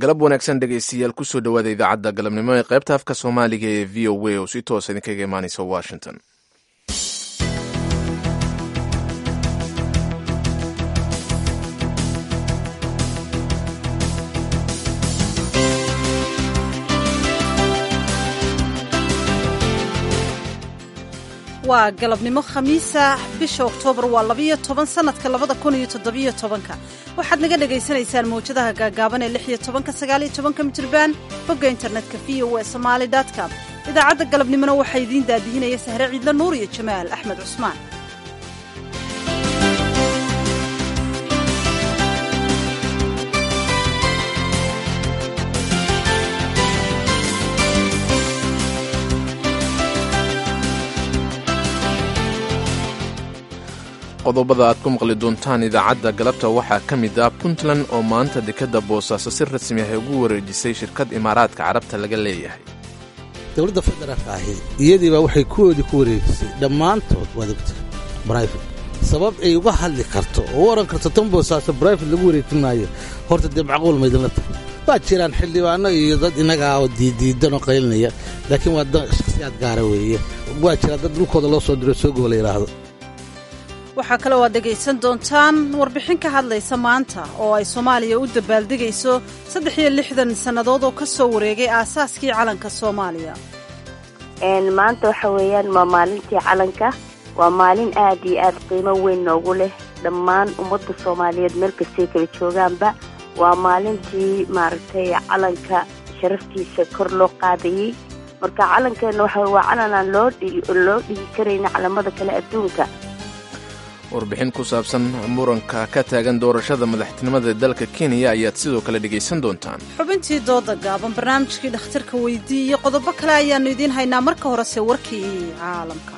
galab wanaagsan dhegaystayaal kusoo dhawaada idaacadda galabnimo ee qaybta afka soomaaliga ee v o a oo si toosa idinkaga imaanaysa washington. waa galabnimo khamiisa bisha oktoobar waa 12 sanadka 2017 waxaad naga dhagaysanaysaan mawjadaha gaagaaban ee 16-19 mitirban bogga internetka voasomali.com. idaacadda galabnimona waxaa idiin daadihinaya sahre ciidla nuur iyo jamaal axmed cusmaan. qodobada aad ku maqli doontaan idaacadda galabta waxaa ka mid ah puntland oo maanta dekadda boosaaso si rasmi ah ugu wareejisay shirkad imaaraadka carabta laga leeyahay. dowladda federaalka ahi iyadiibaa waxay kuwoodii ku wareejisay dhammaantood wadagta brifate sabab ay uga hadli karto oo u ohan karto tan boosaaso brifate lagu wareejin maayo horta dee macquul maydinla tahay. waa jiraan xildhibaano iyo dad innagaa oo diidiidan oo qaylinaya laakiin waa shakhsiyaad gaara weeye. waa jiraa dad dhulkooda loo soo diro soo goola yidhaahdo. waxaa kale oo aad dhegaysan doontaan warbixin ka hadlaysa maanta oo ay soomaaliya u dabaaldegayso 63 sannadood oo ka soo wareegay aasaaskii calanka soomaaliya. maanta waxa weeyaan waa maalintii calanka, waa maalin aad iyo aad qiimo weyn noogu leh dhammaan ummadda soomaaliyeed meel kastay kala joogaanba. waa maalintii maaragtay calanka sharaftiisa kor loo qaadayey. marka calankeenna waa calan aan loo dhigi karayna calamada kale adduunka. warbixin ku saabsan muranka ka taagan doorashada madaxtinimada dalka kenya ayaad sidoo kale dhegaysan doontaan. xubintii dooda gaaban, barnaamijkii dhakhtarka weydii iyo qodobo kale ayaannu idiin haynaa. marka horese warkii caalamka.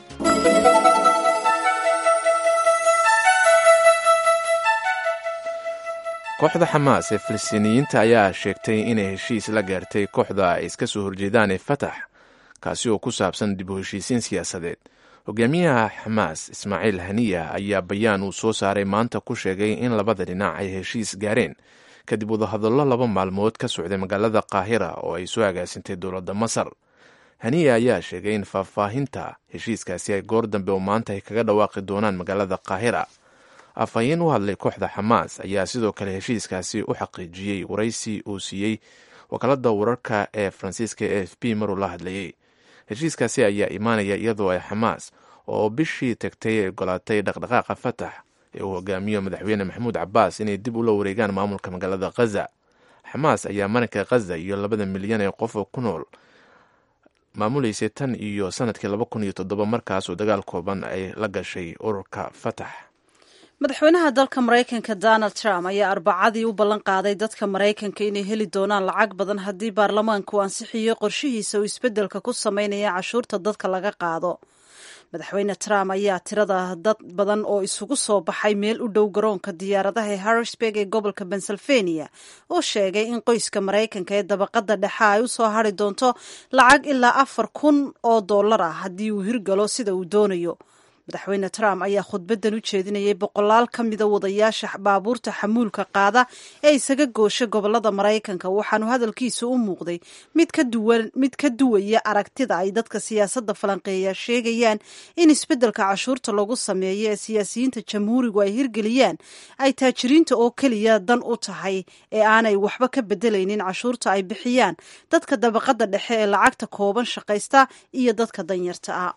kooxda xamaas ee filistiiniyiinta ayaa sheegtay inay heshiis la gaartay kooxda ay iska soo horjeedaan ee fatax, kaasi oo ku saabsan dib u heshiisiin siyaasadeed. hogaamiyaha xamaas ismaaciil haniya ayaa bayaan uu soo saaray maanta ku sheegay in labada dhinac ay heshiis gaareen kadib wadahadallo 2 maalmood ka socday magaalada qaahira oo ay soo agaasintay dowladda masar. haniya ayaa sheegay in faahfaahinta heshiiskaasi ay goor dambe oo maanta ay kaga dhawaaqi doonaan magaalada qaahira. afhayeen u hadlay kooxda xamaas ayaa sidoo kale heshiiskaasi u xaqiijiyey waraysi uu siiyey wakaaladda wararka ee faransiiska e f p maruu la hadlayey. heshiiskaasi ayaa imaanaya iyadoo ay xamaas oo bishii tagtay ay ogolaatay dhaqdhaqaaqa fatax ee uu hogaamiyo madaxweyne maxamuud cabbaas inay dib ula wareegaan maamulka magaalada khaza. xamaas ayaa marinka khaza iyo 2 milyan ee qof oo ku nool maamulaysay tan iyo sanadkii 2007 markaasoo dagaal kooban ay la gashay ururka fatax. madaxweynaha dalka maraykanka donald trump ayaa arbacadii u ballan qaaday dadka maraykanka inay heli doonaan lacag badan haddii baarlamaanku ansixiyo qorshihiisa uu isbeddelka ku samaynaya cashuurta dadka laga qaado. madaxweyne trump ayaa tirada dad badan oo isugu soo baxay meel u dhow garoonka diyaaradaha ee harrisburg ee gobolka pennsylvania oo sheegay in qoyska maraykanka ee dabaqadda dhexe ay u soo hari doonto lacag ilaa $4,000 ah haddii uu hirgalo sida uu doonayo. madaxweyne trump ayaa khudbadan u jeedinayay boqolaal ka mida wadayaasha baabuurta xamuulka qaada ee isaga goosha gobolada maraykanka, waxaanu hadalkiisa u muuqday mid ka duwaya aragtida ay dadka siyaasadda falanqeeya sheegayaan in isbeddelka cashuurta lagu sameeyo ee siyaasiyiinta jamhuurigu ay hirgeliyaan ay taajiriinta oo keliya dan u tahay ee aanay waxba ka bedelaynin cashuurta ay bixiyaan dadka dabaqadda dhexe ee lacagta kooban shaqaysta iyo dadka danyarta ah.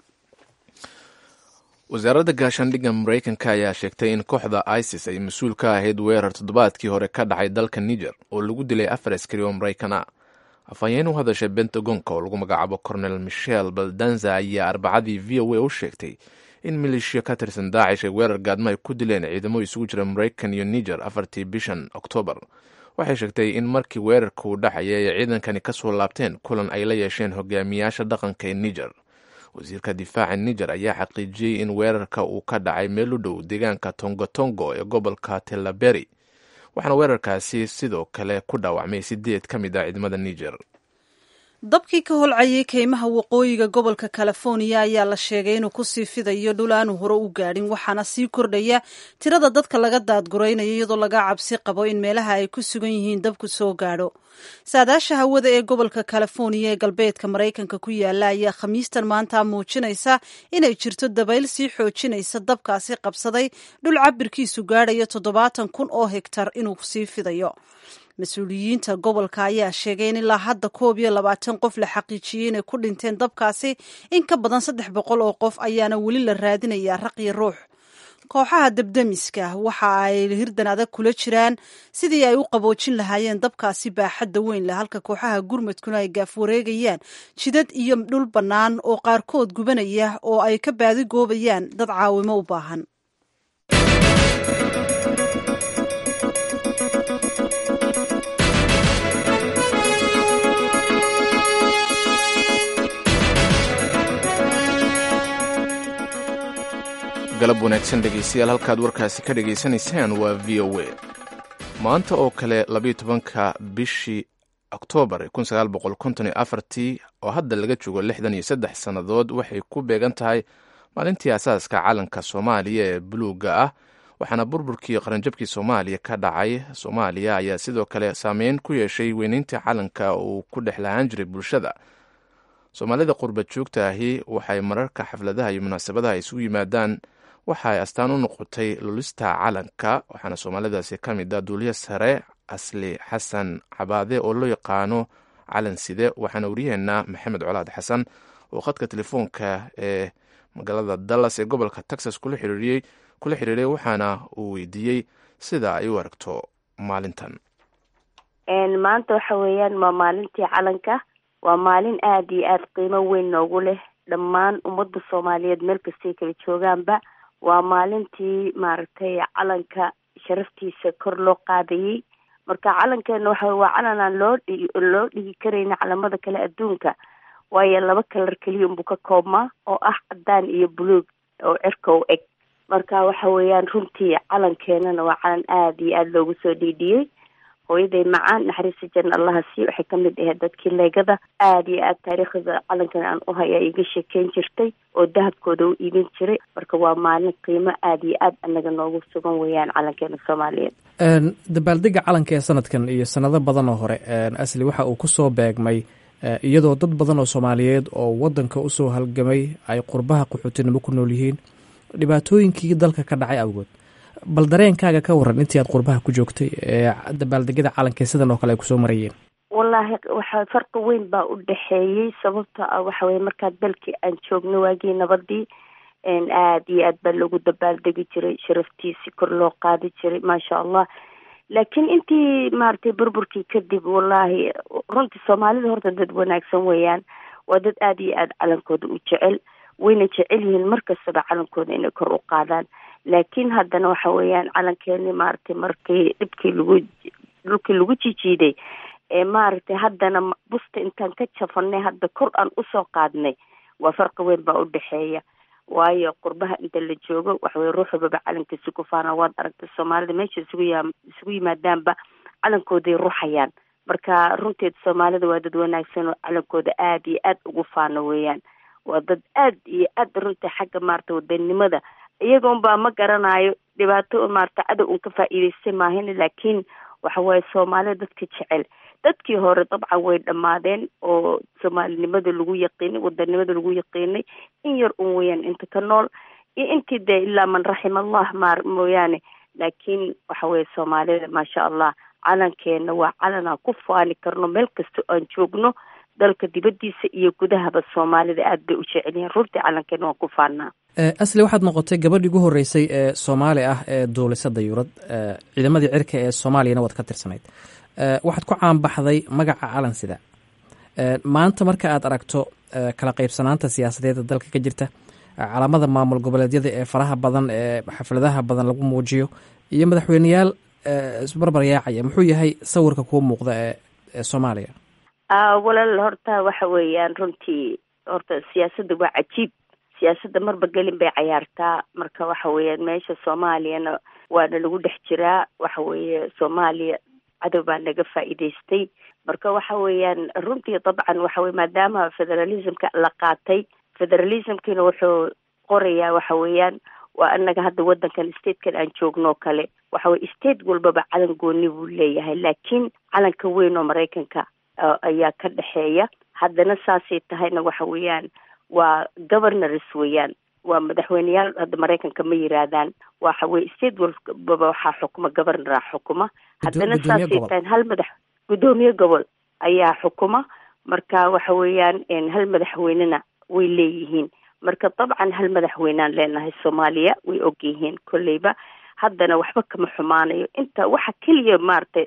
wasaaradda gaashaandhigga maraykanka ayaa sheegtay in kooxda isis ay mas-uul ka ahayd weerar toddobaadkii hore ka dhacay dalka niger oo lagu dilay 4 askari oo maraykan ah. afhayeen u hadashay bentagonka oo lagu magacaabo cornel michel baldanza ayaa arbacadii v o a u sheegtay in maleeshiya ka tirsan daacish ay weerar gaadmo ay ku dileen ciidamo isugu jira maraykan iyo niger 4tii bishan oktoobar. waxay sheegtay in markii weerarka uu dhacayay ay ciidankani ka soo laabteen kulan ay la yeesheen hogaamiyaasha dhaqanka ee niger. wasiirka difaaca niger ayaa xaqiijiyey in weerarka uu ka dhacay meel u dhow deegaanka tongotongo ee gobolka telaberi, waxaana weerarkaasi sidoo kale ku dhaawacmay 8 ka mid ah ciidamada niger. dabkii ka holcayay keymaha waqooyiga gobolka california ayaa la sheegay inuu kusii fidayo dhul aanu hore u gaadhin waxaana sii kordhaya tirada dadka laga daadguraynayo iyadoo laga cabsi qabo in meelaha ay ku sugan yihiin dabku soo gaadho. saadaasha hawada ee gobolka california ee galbeedka maraykanka ku yaala ayaa khamiistan maanta muujinaysa inay jirto dabayl sii xoojinaysa dabkaasi qabsaday dhul cabirkiisu gaadhayo 70,000 oo hektar inuu sii fidayo. mas-uuliyiinta gobolka ayaa sheegay in ilaa hadda 21 qof la xaqiijiyey inay ku dhinteen dabkaasi, in ka badan 300 oo qof ayaana weli la raadinayaa raq iyo ruux. kooxaha dabdemiska waxa ay hirdan adag kula jiraan sidii ay u qaboojin lahaayeen dabkaasi baaxadda weyn leh, halka kooxaha gurmadkuna ay gaaf wareegayaan jidad iyo dhul bannaan oo qaarkood gubanaya oo ay ka baadigoobayaan dad caawimo u baahan. galab wanaagsan dhegaystayaal, halkaad warkaasi ka dhegaysanaysaan waa v o a. maanta oo kale 12 bishii oktoobar 1954 oo hadda laga joogo 63 sannadood waxay ku beegan tahay maalintii asaaska calanka soomaaliya ee buluugga ah, waxaana burburkii qaranjabkii soomaaliya ka dhacay. soomaaliya ayaa sidoo kale saameyn ku yeeshay weynaynta calanka uu ku dhex lahaan jiray bulshada. soomaalida qurba joogta ahi waxay mararka xafladaha iyo munaasabadaha isugu yimaadaan waxa ay astaan u noqotay lulista calanka, waxaana soomaalidaasi ka mid ah duuliye sare asli xasan cabaade oo loo yaqaano calan side. waxaana waryaheena maxamed colaad xasan oo khadka telefoonka ee magaalada dallas ee gobolka texas kula xiriiray waxaana uu weydiiyey sida ay u aragto maalintan. maanta waxa weeyaan waa maalintii calanka, waa maalin aada iyo aada qiimo weyn noogu leh dhammaan ummadda soomaaliyeed meel kastay kala joogaanba. waa maalintii maaragtay calanka sharaftiisa kor loo qaadayey. marka calankeena waa calan aan loo dhigi karayna calamada kale adduunka, waayo 2 kalar keliya unbuu ka koobmaa oo ah cadaan iyo buluug oo cirka u eg. marka waxa weeyaan runtii calankeenana waa calan aada iyo aada loogu soo dhiidhiyey. hooyaday macaan naxariista janna allaha sii waxay ka mid ahayd dadkii leegada aada iyo aada taariikhda calankan aan u haya iga sheekeyn jirtay oo dahabkooda u iibin jiray. marka waa maalin qiimo aada iyo aada anaga noogu sugan weeyaan calankeena soomaaliyeed. dabaaldega calanka ee sanadkan iyo sanado badan oo hore asli waxa uu kusoo beegmay iyadoo dad badan oo soomaaliyeed oo wadanka usoo halgamay ay qurbaha qaxootinimo ku nool yihiin dhibaatooyinkii dalka ka dhacay awgood. bal dareenkaaga ka waran intii aad qurbaha ku joogtay dabaaldegyada calanka sidan oo kale ay kusoo marayeen? wallaahi waxaa farqi weyn baa u dhexeeyey. sababta ah waxa weye markaa dalkii aan joogno waagii nabadii aada iyo aad baa loogu dabaaldegi jiray, sharaftiisii kor loo qaadi jiray maasha allah. laakiin intii maaragtay burburkii kadib wallaahi runtii soomaalida horta dad wanaagsan weeyaan, waa dad aada iyo aada calankooda u jecel, wayna jecel yihiin markastaba calankooda inay kor u qaadaan. laakiin haddana waxa weeyaan calankeeni maaragtay markii dhulkii lagu jijiiday maaragtay haddana busta intaan ka jafanay hadda kor aan usoo qaadnay, waa farqi weyn baa u dhexeeya. waayo qurbaha inta la joogo waxaweye ruux walbaba calankiisi ku faana. waad aragtay soomaalida meesha isugu yimaadaanba calankooday ruxayaan. marka runteed soomaalida waa dad wanaagsan oo calankooda aada iyo aada ugu faano weeyaan. waa dad aada iyo aada runtii xagga maaragtay wadanimada iyaga unbaa ma garanayo dhibaato maaragtay cadow un ka faa'iidaystay maahin. laakiin waxa waaye soomaalida dadka jecel. dadkii hore dabcan way dhammaadeen oo soomaalinimada lagu yaqiinay, wadanimada lagu yaqiinay, in yar un weeyaan inta ka nool iyo intii dee ilaa man raxima allah mooyaane. laakiin waxa weeye soomaalida maasha allah calankeena waa calan aan ku faani karno meel kasta aan joogno, dalka dibadiisa iyo gudahaba soomaalida aad bay u jecel yihiin. runtii calankeena waan ku faanaa. asli waxaad noqotay gabadhii ugu horreysay ee soomaali ah ee duulisa dayuurad. ciidamadii cirka ee soomaaliyana waad ka tirsanayd. waxaad ku caanbaxday magaca calan sida. maanta marka aad aragto kala qaybsanaanta siyaasadeed ee dalka ka jirta, calamada maamul goboleedyada ee faraha badan ee xafladaha badan lagu muujiyo iyo madaxweyneyaal isbarbar yaacaya, muxuu yahay sawirka kuu muuqda ee soomaaliya? walaal horta waxa weeyaan runtii horta siyaasadda waa cajiib. siyaasadda marba gelin bay cayaartaa. marka waxa weeyaan meesha soomaaliyana waana lagu dhex jiraa. waxa weeye soomaaliya cadow baa naga faa'iidaystay. marka waxa weeyaan runtii dabcan waxa weye maadaama federalismka la qaatay, federalismkiina wuxuu qorayaa waxa weeyaan waa anaga hadda wadankan statekan aan joogno kale waxa weye state walbaba calan gooni buu leeyahay, laakiin calanka weyn oo Maraykanka ayaa ka dhexeeya. haddana saasay tahayna waxa weeyaan waa governors weeyaan, waa madaxweyneyaal hadda Maraykanka ma yiraahdaan, waxa weye state walbaba waxaa xukuma governor xukuma. haddana saasay tahay hal gudoomiye gobol ayaa xukuma, marka waxa weeyaan hal madaxweynena way leeyihiin. marka dabcan hal madaxweynaan leenahay Soomaaliya, way ogyihiin kolleyba. haddana waxba kama xumaanayo, inta waxa keliya maartay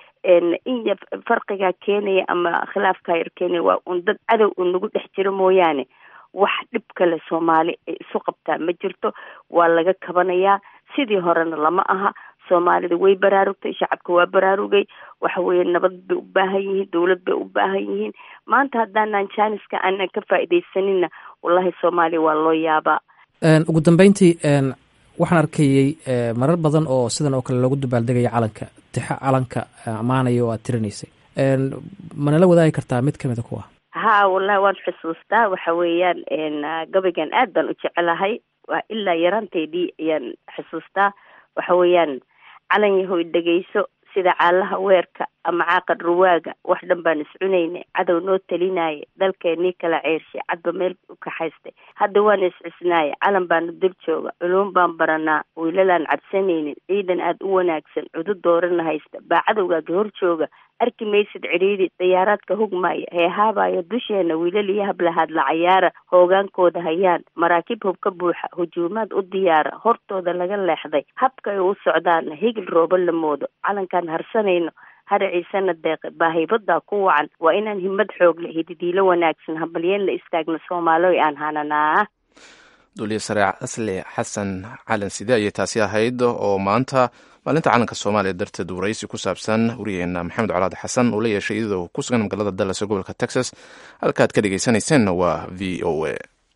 in farqiga keenaya ama khilaafka yar keenaya waa un dad cadow nagu dhex jiro mooyaane wax dhib kale Soomaali isu qabtaa ma jirto. waa laga kabanayaa, sidii horena lama aha. Soomaalida way baraarugtay, shacabka waa baraarugay, waxa weeye nabad bay u baahan yihiin, dawlad bay u baahan yihiin. maanta haddaanan jaaniska aanan ka faa'iidaysanina wallahi Soomaaliya waa loo yaabaa. ugu dambeyntii waxaan arkayey marar badan oo sidan oo kale loogu dabaaldegaya calanka, tixa calanka ammaanaya oo aad tirinaysay, manala wadaagi kartaa mid kamida kuwa? ha wallahi waan xusuustaa. waxa weeyaan gabaygan aad baan u jecelahay, waa ilaa yaraanteydii ayaan xusuustaa. waxa weeyaan calan yahoy dhegayso sida caalaha weerka ama caaqad ruwaaga, wax dhan baan iscunaynay, cadow noo talinaaye, dalkeenii kala ceershay, cadba meel u kaxaystay. hadda waan iscisnaaye, calan baanu dib jooga, culuum baan baranaa, wiilalaan cabsanaynin, ciidan aad u wanaagsan, cudud doorana haysta, baa cadowgaaga hor jooga, arki maysid cidhiidhi, dayaaraadka hugmaaya, heehaabayo dusheena, wiilal iyo hablahaad la cayaara, hoogaankooda hayaan, maraakiib hub ka buuxa, hujuumaad u diyaara, hortooda laga leexday, habka ay u socdaana, higil roobo la moodo, calankaan harsanayno, haraciisana deeqe, baahibadaa ku wacan, waa inaan himad xoog leh, hididiilo wanaagsan, hambalyeen la istaagno Soomaaliya aan hananaa. duuliye sare asli xasan calan side ayay taasi ahayd oo maanta maalinta calanka Soomaaliya darteed waraysi ku saabsan wariyeena Maxamed Colaad Xasan uu la yeeshay iyadoo ku sugan magaalada Dallas ee gobolka Texas. halkaad ka dhegeysanaysan waa VOA.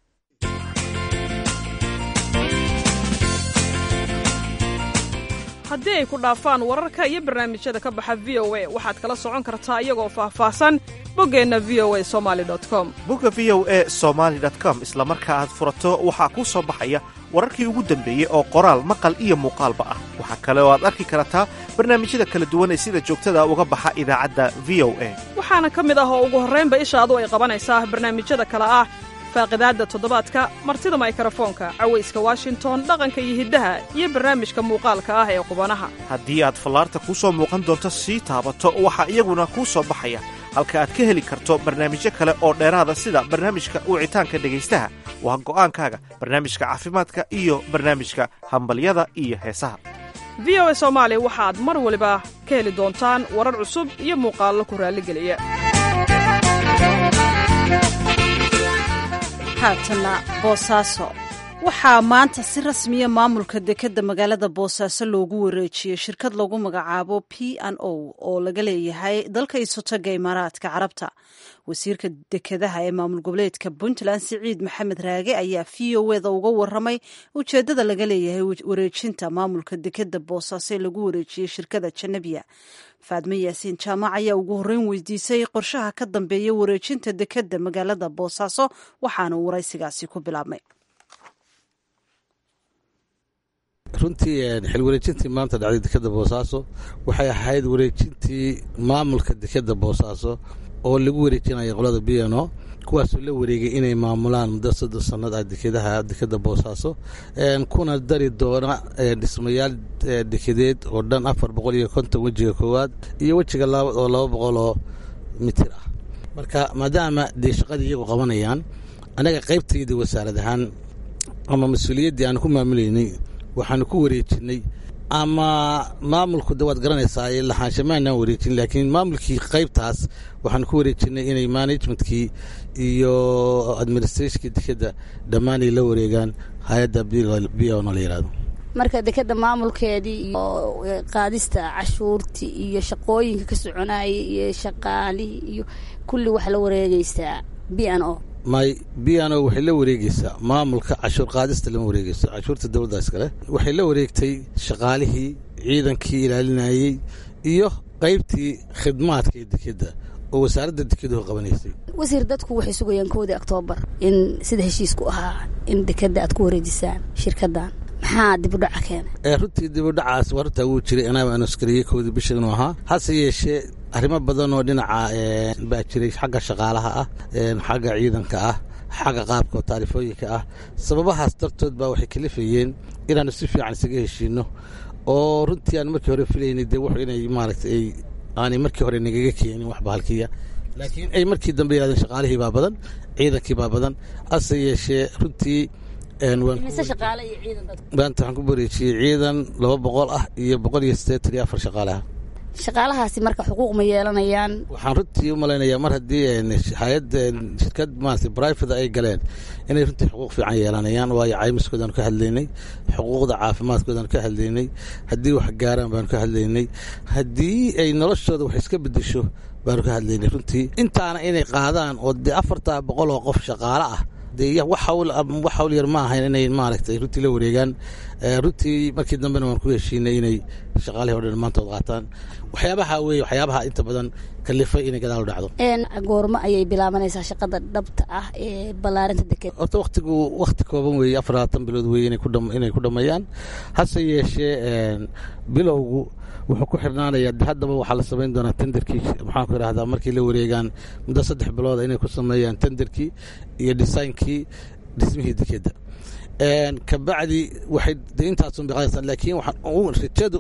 haddii ay ku dhaafaan wararka iyo barnaamijyada ka baxa VOA waxaad kala socon kartaa iyagoo faahfaahsan boggeenna voasomali.com. bogga voasomali.com isla marka aad furato waxaa kuu soo baxaya wararkii ugu dambeeyey oo qoraal, maqal iyo muuqaalba ah. waxaa kale oo aad arki kartaa barnaamijyada kala duwan ee sida joogtada uga baxa idaacadda VOA. waxaana ka mid ah oo ugu horraynba ishaadu ay qabanaysaa barnaamijyada kale ah faaqidaadda toddobaadka, martida mikrofoonka, cawayska Washington, dhaqanka iyo hiddaha, iyo barnaamijka muuqaalka ah ee qubanaha. haddii aad fallaarta kuu soo muuqan doonto sii taabato, waxaa iyaguna kuu soo baxaya halka aad ka heli karto barnaamijyo kale oo dheeraada sida barnaamijka wicitaanka dhegaystaha, waa go'aankaaga, barnaamijka caafimaadka iyo barnaamijka hambalyada iyo heesaha. VOA Soomaali waxaad mar waliba ka heli doontaan warar cusub iyo muuqaallo ku raalligeliya. haatana Boosaaso. waxaa maanta si rasmiya maamulka dekedda magaalada Boosaaso loogu wareejiyey shirkad lagu magacaabo P&O oo laga leeyahay dalka Isotaga Imaaraadka Carabta. wasiirka dekedaha ee maamul goboleedka Puntland Siciid Maxamed Raage ayaa VOA-da uga waramay ujeedada laga leeyahay wareejinta maamulka dekedda Boosaaso ee lagu wareejiyey shirkadda Janabiya. Faadme Yaasiin Jaamac ayaa ugu horreyn weydiisay qorshaha ka dambeeya wareejinta dekedda magaalada Boosaaso, waxaana waraysigaasi ku bilaabmay. runtii xil wareejintii maanta dhacday dekedda Boosaaso waxay ahayd wareejintii maamulka dekedda Boosaaso oo lagu wareejinayo qolada P&O, kuwaasoo la wareegay inay maamulaan muddo 3 sanad ah dekedda Boosaaso, kuna dari doona dhismayaal dekedeed oo dhan 450 wejiga koowaad iyo wejiga labaad oo 200 oo mitir ah. marka maadaama dee shaqadii iyagu qabanayaan, anaga qaybteydii wasaarad ahaan ama mas-uuliyaddii aan ku maamuleynay waxaanu ku wareejinay, ama maamulku dawaad garanaysaa lahaanshamaan wareejin, laakiin maamulkii qaybtaas waxaanu ku wareejinay inay managementkii iyo administrationkii dekedda dhammaan ay la wareegaan hay-adda P&O la yidhaahdo. marka dekedda maamulkeedii iyo qaadista cashuurtii iyo shaqooyinka ka soconayay iyo shaqaalihii iyo kulli wax la wareegaysaa P&O. P&O waxay la wareegaysaa maamulka cashuur qaadista lama wareegayso, cashuurta dawladda iskale. waxay la wareegtay shaqaalihii, ciidankii ilaalinayay iyo qaybtii khidmaadka ee dekeda oo wasaaradda dekeduhu qabanaysay. wasiir, dadku waxay sugayaan 1 Oktoobar in sida heshiisku ahaa in dekeda aad ku wareejisaan shirkaddan. maxaa dib u dhaca keenay? runtii dib u dhacaas warta wuu jiray anaa anuskariye 1 bisha inuu ahaa. hase yeeshee arrimo badan oo dhinaca baa jiray xagga shaqaalaha ah, xagga ciidanka ah, xagga qaabka taarifooyinka ah. sababahaas dartood baa waxay kalifayeen inaanu si fiican isaga heshiino oo runtii aan markii hore filaynay dee wuxuu inay maaragtay aanay markii hore nagaga keenin waxba halkiya, laakiin ay markii dambe yidhahdeen shaqaalihii baa badan, ciidankii baa badan. hase yeeshee runtii maanta waxaan ku wareejiyey ciidan 200 ah iyo 184 shaqaalaha. shaqaalahaasi marka xuquuq ma yeelanayaan? waxaan runtii u malaynayaa mar haddii hay'ad shirkad maaragtay private ay galeen inay runtii xuquuq fiican yeelanayaan, waayo caymiskoodaanu ka hadlaynay, xuquuqda caafimaadkoodaanu ka hadlaynay, haddii wax gaaraan baanu ka hadlaynay, haddii ay noloshooda wax iska bedesho baanu ka hadlaynay. runtii intaana inay qaadaan oo dee 400 oo qof shaqaale ah dee wax hawl yar ma ahayn inay maaragtay runtii la wareegaan. runtii markii dambena waan ku heshiinay inay shaqaalihii oo dhan maantood qaataan. waxyaabaha inta badan kalifay inay gadaal u dhacdo. goormo ayay bilaabanaysaa shaqada dhabta ah ee ballaarinta dekeda? horta waqti kooban weeye, 40 bilood weeye inay ku dhammeeyaan. hase yeeshee bilowgu wuxuu ku xirnaanayaa haddaba waxaa la samayn doonaa tenderkii, maxaan ku idhahdaa markii la wareegaan muddo 3 bilood inay ku sameeyaan tenderkii iyo dhismihii dekeda. kabacdi waxay intaasun biqaadaysaa, laakiin waxaan rajada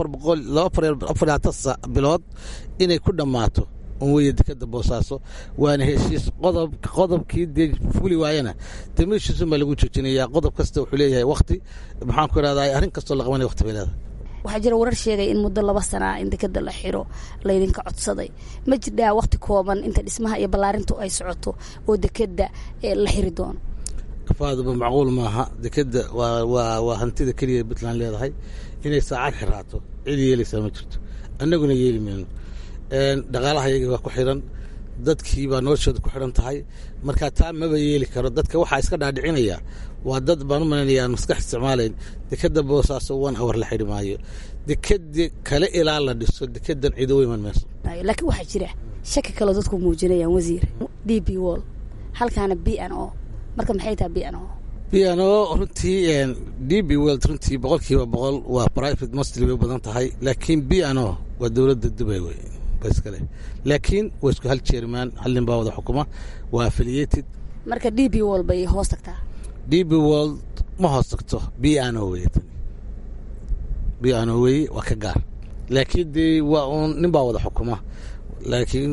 4 bilood inay ku dhammaato weye dekeda Boosaaso. waana heshiis qodobkii dee fuli waayana dee meeshiisun baa lagu joojinayaa. qodob kasta wuxuu leeyahay waqti, maxaan ku idhahdaa arrin kastoo la qabanaya waqti bay leedahay. waxaa jira warar sheegay in muddo 2 sana in dekeda la xiro laydinka codsaday. ma jirdhaa waqti kooban inta dhismaha iyo ballaarintu ay socoto oo dekeda la xiri doono? kafaaduba macquul maaha. dekeda waa hantida keliya Puntland leedahay. inay saacad xiraato cid yeelaysaa ma jirto, annaguna yeeli mayno. dhaqaalaha iyaga waa ku xiran, dadkii baa noloshooda ku xiran tahay. marka taa maba yeeli karo. dadka waxaa iska dhaadhicinaya waa dad baan u malaynayaa aan maskax isticmaalayn. dekeda Boosaaso 1 hour la xidhi maayo. dekedi kale ilaa la dhiso dekedan ciido u iman mayso. laakiin waxaa jira shaki kaloo dadku muujinayaan wasiir. DP World halkaana B&O, marka maxay tahay B&O? B&O runtii DP World runtii 100% waa private mostly way badan tahay, laakiin B&O waa dowladda Dubai wey baskale. laakiin waa isku hal chairman, hal nin baa wada xukuma, waa affiliated. marka DP World bay hoos tagtaa? DP World ma hoos tagto, B&O wey. B&O wey waa ka gaar, laakiin dee waa nin baa wada xukuma. laakiin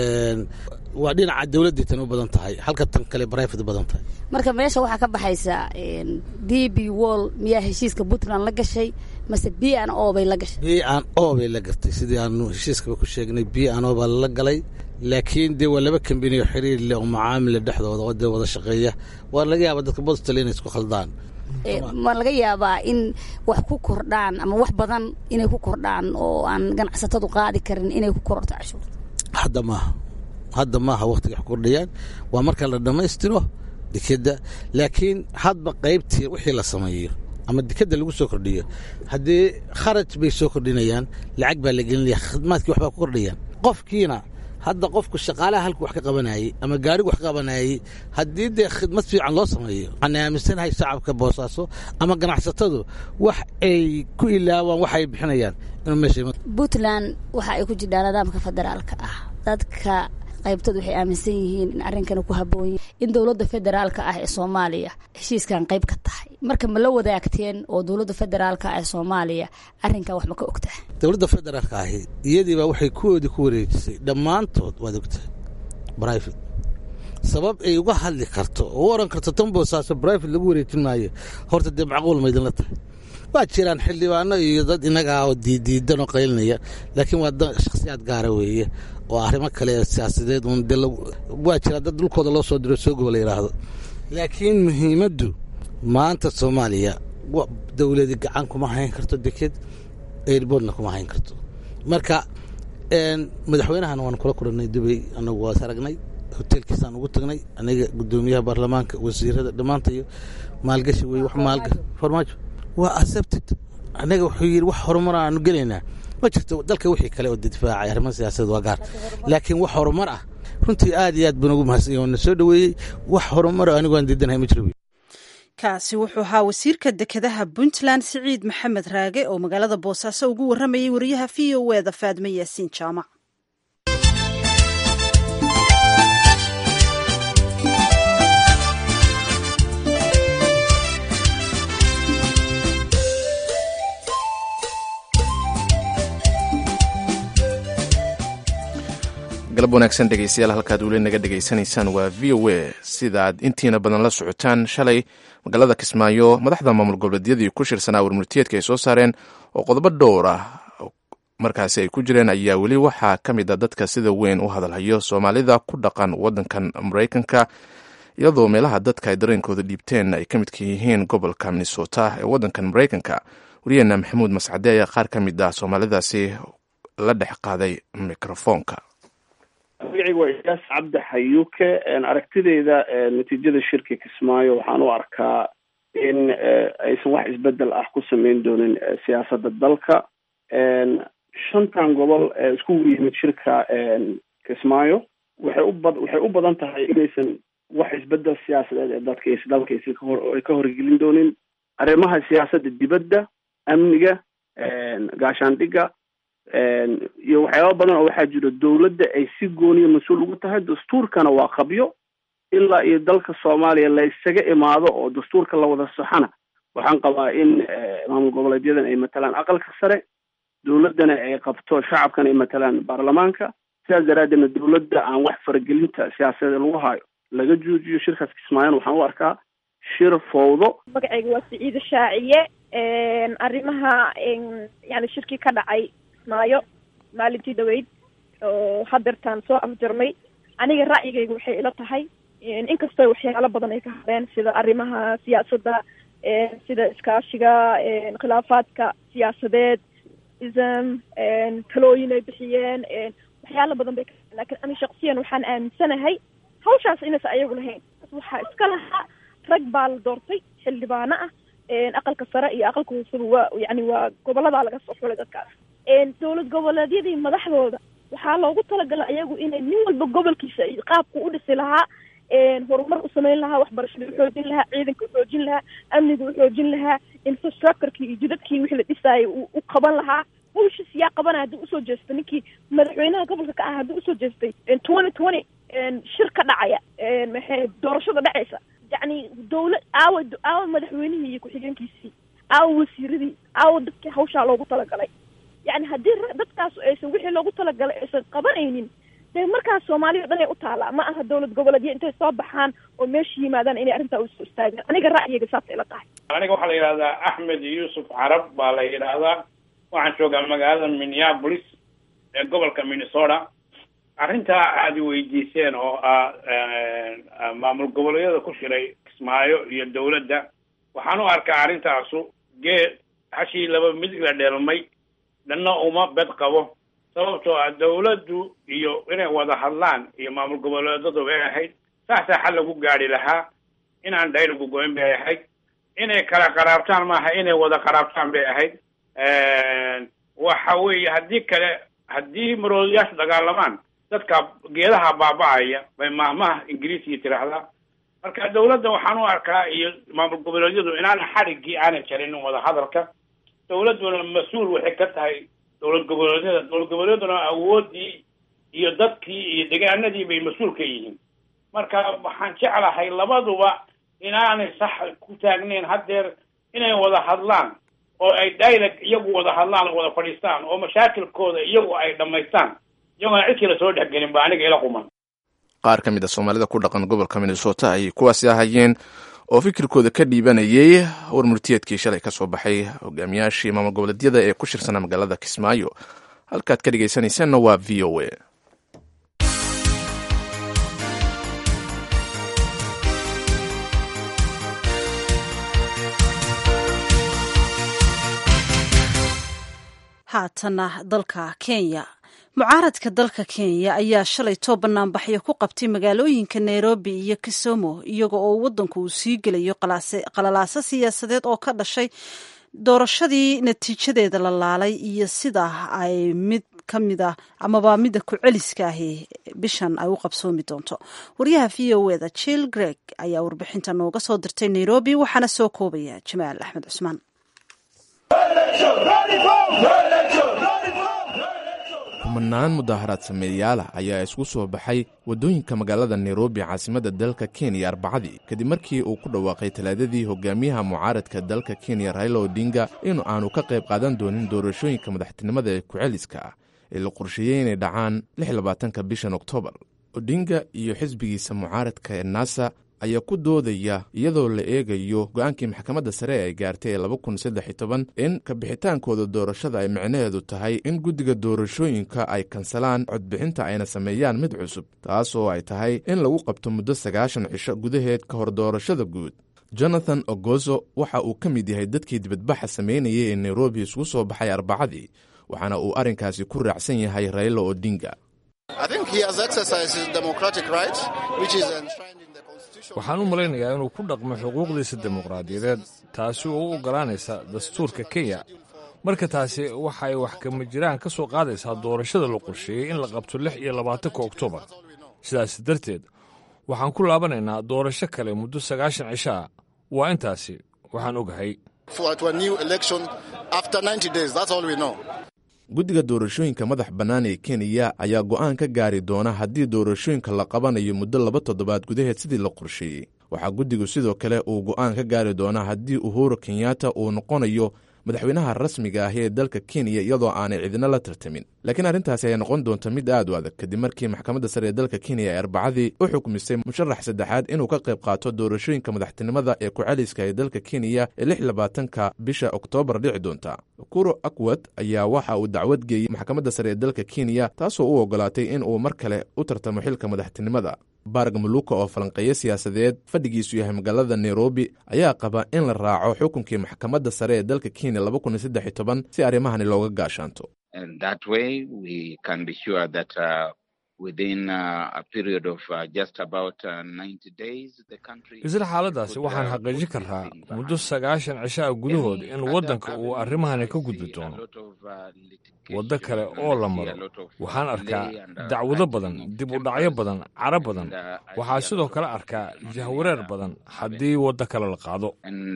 waa dhinaca dawladda tan u badan tahay, halka tan kale private badan tahay. marka meesha waxaa ka baxaysa DP World miyaa heshiiska Puntland la gashay mase B&O bay la gashay? B&O bay la gartay, sidii aanu heshiiskaba ku sheegnay. B&O baa la galay, laakiin dee waa 2 kambani oo xiriir leh oo macaamil dhexdooda oo dee wada shaqeeya. waa laga yaabaa dadka Boston inay isku khaldaan. ma laga yaabaa in wax ku kordhaan ama wax badan inay ku kordhaan oo aan ganacsatadu qaadi karin inay ku kororto cashuurta? hadda maaha waqtiga wax kordhayaan, waa marka la dhammaystiro dekeda. laakiin hadba qaybtii wixii la sameeyo ama dekeda lagu soo kordhiyo, haddii kharaj bay soo kordhinayaan, lacag baa la gelinaya, khidmaadkii waxbaa ku kordhayaan. qofkiina hadda qofku shaqaalaha halku wax ka qabanayay ama gaarigu wax ka qabanayay, haddii dee khidmad fiican loo sameeyo, waxaan aaminsanahay shacabka Boosaaso ama ganacsatadu wax ay ku ilaawaan waxay bixinayaan inuu meesha. Puntland waxa ay ku jirtaa nidaamka federaalka ah. dadka qaybtooda waxay aaminsan yihiin in arrinkana ku habboon yahay in dowladda federaalka ah ee Soomaaliya heshiiskan qayb ka tahay. marka ma la wadaagteen oo dowladda federaalka ah ee Soomaaliya arrinkan wax ma ka ogtahay? dowladda federaalka ah iyadiiba waxay kuwoodii ku wareejisay dhammaantood waad ogtahay private. sabab ay uga hadli karto oo oran karto tan Boosaaso private lagu wareejin maayo, horta dee macquul ma idin la tahay? waa jiraan xildhibaano iyo dad inaga oo diidan oo qaylinaya, laakiin waa dad shakhsiyaad gaara weeye oo arrimo kale siyaasadeed waa jira dad dhulkooda loo soo diro soo gobola yiraahdo. laakiin muhiimaddu maanta Soomaaliya dawladda gacan kuma hayn karto deked, airportna kuma hayn karto. marka madaxweynahan waan kula kulannay Dubai, anagu waa saragnay, hotelkiisaan ugu tagnay, aniga gudoomiyaha baarlamaanka, wasiirada dhammaantayo maalgashi wey wax farmaajo waa accepted. anaga wuxuu yiri wax horumar aanu gelaynaa ma jirto dalka wixii kale oo difaacay arrimaha siyaasadeed waa gaar laakiin wax horumar ah runtii aad iyo aad baan ugu mahadsan yahay oo na soo dhaweeyey wax horumar ah anigu aan diidanahay ma jiro kaasi wuxuu ahaa wasiirka dekedaha puntland siciid maxamed raage oo magaalada boosaaso ugu warramayay wariyaha v o e da faadme yaasiin jaamac galab wanaagsan dhegeystayaal halkaad weli naga dhegaysanaysaan waa v o a sidaaad intiina badan la socotaan shalay magaalada kismaayo madaxda maamul goboleedyadii ku shirsanaa warmurtiyeedka ay soo saareen oo qodobo dhowr ah markaasi ay ku jireen ayaa weli waxaa ka mid a dadka sida weyn u hadalhayo soomaalida ku dhaqan wadankan maraykanka iyadoo meelaha dadka ay dareenkooda dhiibteen ay ka midka yihiin gobolka minnesota ee wadankan maraykanka wariyaheena maxamuud mascade ayaa qaar ka mid ah soomaalidaasi la dhex qaaday mikrofoonka. magacaygu waa iyaas cabdi xayuuke aragtideyda natiijada shirka kismaayo waxaan u arkaa in aysan wax isbedel ah ku sameyn doonin siyaasadda dalka shantan gobol ee iskugu yimid shirka kismaayo waxay u badan tahay inaysan wax isbedel siyaasadeed ee dalka aysan ka horgelin doonin arrimaha siyaasadda dibadda amniga gaashaandhigga iyo waxyaaba badan oo waxaa jiro dawladda ay si gooniya mas-uul ugu tahay dastuurkana waa qabyo ilaa iyo dalka soomaaliya la isaga imaado oo dastuurka la wada saxana waxaan qabaa in maamul goboleedyadan ay matalaan aqalka sare dawladdana ay qabto shacabkana ay matalaan baarlamaanka sidaas daraaddeedna dawladda aan wax faragelinta siyaasadeed lagu hayo laga joojiyo shirkaas kismaayan waxaan u arkaa shir fowdo. magacayga waa siciide shaaciye arrimaha yani shirkii ka dhacay maayo maalintii dhaweyd oo hadeertaan soo afjarmay aniga ra'yigayga waxay ila tahay inkastoo waxyaalo badan ay ka hadleen sida arrimaha siyaasadda sida iskaashiga khilaafaadka siyaasadeed talooyin ay bixiyeen waxyaalo badan bay ka hadleen lakin ani shaksiyan waxaan aaminsanahay hawshaas inaysa ayagu lahayn waxaa iska lahaa rag baa la doortay xildhibaano ah aqalka sare iyo aqalka hooseba waa yani waa goboladaa laga soo xulay dadkaas dowlad goboleedyadii madaxdooda waxaa loogu talagalay ayagu inay nin walba gobolkiisa qaabku u dhisi lahaa horumar u samayn lahaa waxbarashada uxoojin lahaa ciidanka uxoojin lahaa amniga uxoojin lahaa infrastructureki iyo jidadkii wixii la dhisaayay u qaban lahaa hawshiis yaa qabana haddii usoo jeestay ninkii madaxweynaha gobolka ka ah haddii usoo jeestay 2020 shir ka dhacaya maxay doorashada dhacaysa yacni dawlad aawa madaxweynihii iyo ku-xigeenkiisii aawa wasiiradii aawa dadkii hawshaa loogu talagalay yani haddii dadkaas aysan wixii loogu talagalay aysan qabanaynin dee markaas soomaaliya o dhan ay u taalaa ma aha dawlad goboleedyo intay soo baxaan oo meesha yimaadaan inay arrintaa usoo istaagaan aniga ra'yiga saasay la tahay aniga waxaa la yidhahdaa axmed yuusuf carab baa la yidhaahdaa waxaan joogaa magaalada minneapolis ee gobolka minnesota arrintaa aada weydiiseen oo ah maamul goboleedyada ku shiray kismaayo iyo dawladda waxaan u arkaa arrintaasu geed hashii laba midig la dheelmay dhanna uma bed qabo sababtoo ah dawladdu iyo inay wada hadlaan iyo maamul goboleedadu bay ahayd saasaa xal lagu gaadhi lahaa inaan dhaylagu goyn bay ahayd inay kala qaraabtaan maaha inay wada qaraabtaan bay ahayd waxa weeye haddii maroodiyaashu dagaalamaan dadka geedaha baaba'aya bay maahmaha ingiriisiga tiraahdaa marka dawladda waxaan u arkaa iyo maamul goboleedyadu inaana xadhiggii aanay jarinin wada hadalka dawladduna mas-uul waxay ka tahay dowlad goboleeduna awoodii iyo dadkii iyo degaanadii bay mas-uul ka yihiin marka waxaan jeclahay labaduba inaanay sax ku taagnayn haddeer inay wada hadlaan oo ay dialogue iyagu wada hadlaan oo wada fadhiistaan oo mashaakilkooda iyagu ay dhammaystaan iyagoona cid kale soo dhexgelin ba aniga ila quman. qaar ka mid a soomaalida ku dhaqan gobolka minnesota ayay kuwaasi ahayeen oo fikirkooda ka dhiibanayay warmurtiyeedkii shalay ka soo baxay hogaamiyaashii maamul goboleedyada ee ku shirsanaa magaalada kismaayo halkaad ka dhegaysanaysaanna waa v o a. haatana dalka kenya mucaaradka dalka kenya ayaa shalay too banaanbaxyo ku qabtay magaalooyinka nairobi iyo kisumu iyaga oo waddanku uu sii gelayo qalalaaso siyaasadeed oo ka dhashay doorashadii natiijadeeda la laalay iyo sida ay mid ka mid ah amaba midda ku-celiska ahi bishan ay u qabsoomi doonto. wariyaha v o eda jill greg ayaa warbixinta nooga soo dirtay nairobi, waxaana soo koobaya jamaal axmed cusmaan. kumanaan mudaharaad sameeyaala ayaa isku soo baxay waddooyinka magaalada nairobi caasimadda dalka kenya arbacadii kadib markii uu ku dhawaaqay talaadadii hogaamiyaha mucaaradka dalka kenya raila odinga inuu aanu ka qayb qaadan doonin doorashooyinka madaxtinimada ee ku-celiska ah ee la qorsheeyey inay dhacaan 26 bishan oktoobar. odinga iyo xisbigiisa mucaaradka ee nasa ayaa ku doodaya iyadoo la eegayo go'aankii maxkamadda sare ay gaartay ee 2013 in kabixitaankooda doorashada ay micnaheedu tahay in guddiga doorashooyinka ay kansalaan codbixinta ayna sameeyaan mid cusub, taas oo ay tahay in lagu qabto muddo 90 cisho gudaheed ka hor doorashada guud. jonathan ogozo waxa uu ka mid yahay dadkii dibadbaxa samaynayay ee nairobi isugu soo baxay arbacadii, waxaana uu arrinkaasi ku raacsan yahay raila odinga. waxaan u malaynayaa inuu ku dhaqmo xuquuqdiisa dimuqraadiyadeed, taasi oo u oggolaanaysa dastuurka kenya. marka taasi waxay wax kama jiraan ka soo qaadaysaa doorashada la qorsheeyey in la qabto 26 oktoobar. sidaas darteed waxaan ku laabanaynaa doorasho kale muddo 90 cishaa. waa intaasi waxaan ogahay. guddiga doorashooyinka madax bannaan ee kenya ayaa go'aan ka gaari doona haddii doorashooyinka la qabanayo muddo 2 toddobaad gudaheed sidii la qorsheeyey. waxaa guddigu sidoo kale uu go'aan ka gaari doonaa haddii uhuru kenyatta uu noqonayo madaxweynaha rasmiga ah ee dalka kenya iyadoo aanay cidina la tartamin. laakiin arrintaasi ay noqon doonta mid aad u adag kadib markii maxkamadda sare ee dalka kenya ay arbacadii u xukmisay musharax saddexaad inuu ka qayb qaato doorashooyinka madaxtinimada ee ku-celiska ee dalka kenya ee 26 bisha oktoobar dhici doonta. ukuru akwad ayaa waxa uu dacwad geeyey maxkamadda sare ee dalka kenya, taasoo u oggolaatay in uu mar kale u tartamo xilka madaxtinimada. barg muluka oo falanqeeyo siyaasadeed fadhigiisu yahay magaalada nairobi ayaa qaba in la raaco xukunkii maxkamadda sare ee dalka kenya 2013 si arrimahani looga gaashaanto. isla xaaladaasi waxaan xaqiijin karraa muddo 90 cishaa gudahood in waddanka uu arrimahani ka gudbi doono waddo kale oo la maro. waxaan arkaa dacwado badan, dib u dhacyo badan, caro badan. waxaa sidoo kale arkaa jahwareer badan haddii waddo kale la qaado.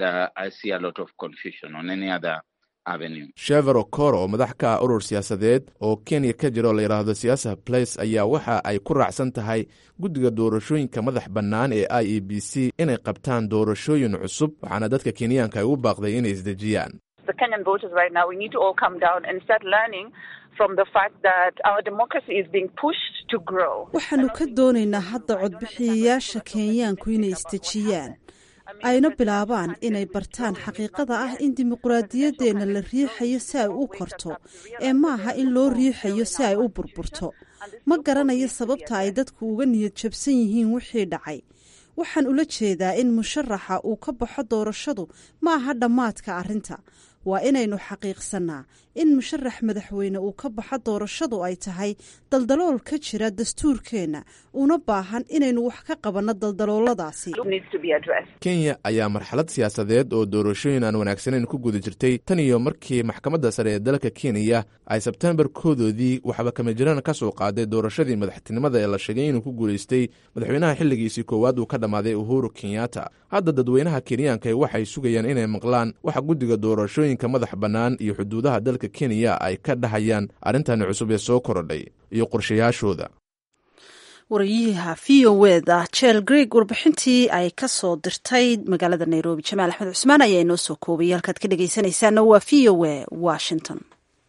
shever okoro oo madax ka ah urur siyaasadeed oo kenya ka jira oo la yidhaahdo siyaasa place ayaa waxa ay ku raacsan tahay guddiga doorashooyinka madax bannaan ee IEBC inay qabtaan doorashooyin cusub, waxaana dadka kenyaanka ay u baaqday inay isdejiyaan. waxaanu ka doonaynaa hadda codbixiyayaasha kenyaanku inay isdejiyaan, ayna bilaabaan inay bartaan xaqiiqada ah in dimuqraadiyaddeenna la riixayo si ay u korto ee maaha in loo riixayo si ay u burburto. ma garanayo sababta ay dadku uga niyad jabsan yihiin wixii dhacay. waxaan ula jeedaa in musharaxa uu ka baxo doorashadu ma aha dhammaadka arrinta. waa inaynu xaqiiqsannaa in musharax madaxweyne uu ka baxo doorashadu ay tahay daldalool ka jira dastuurkeenna, una baahan inaynu wax ka qabanno daldalooladaasi. kenya ayaa marxalad siyaasadeed oo doorashooyin aan wanaagsanayn ku guda jirtay tan iyo markii maxkamadda sare ee dalka kenya ay sebtembar koodoodii waxba kama jiraan ka soo qaaday doorashadii madaxtinimada ee la sheegay inuu ku guulaystay madaxweynaha xilligiisii koowaad uu ka dhammaaday uhuru kenyatta. hadda dadweynaha kenyaanka waxay sugayaan inay maqlaan waxa guddiga doorashooyinka madax bannaan iyo xuduudaha dalka kenya ay ka dhahayaan arrintani cusub ee soo korodhay iyo qorshayaashooda. wariyaha v o eda jel greg warbixintii ay ka soo dirtay magaalada nairobi. jamaal axmed cusmaan ayaa inoo soo koobaya. halkaad ka dhegaysanaysaana waa v o e washington.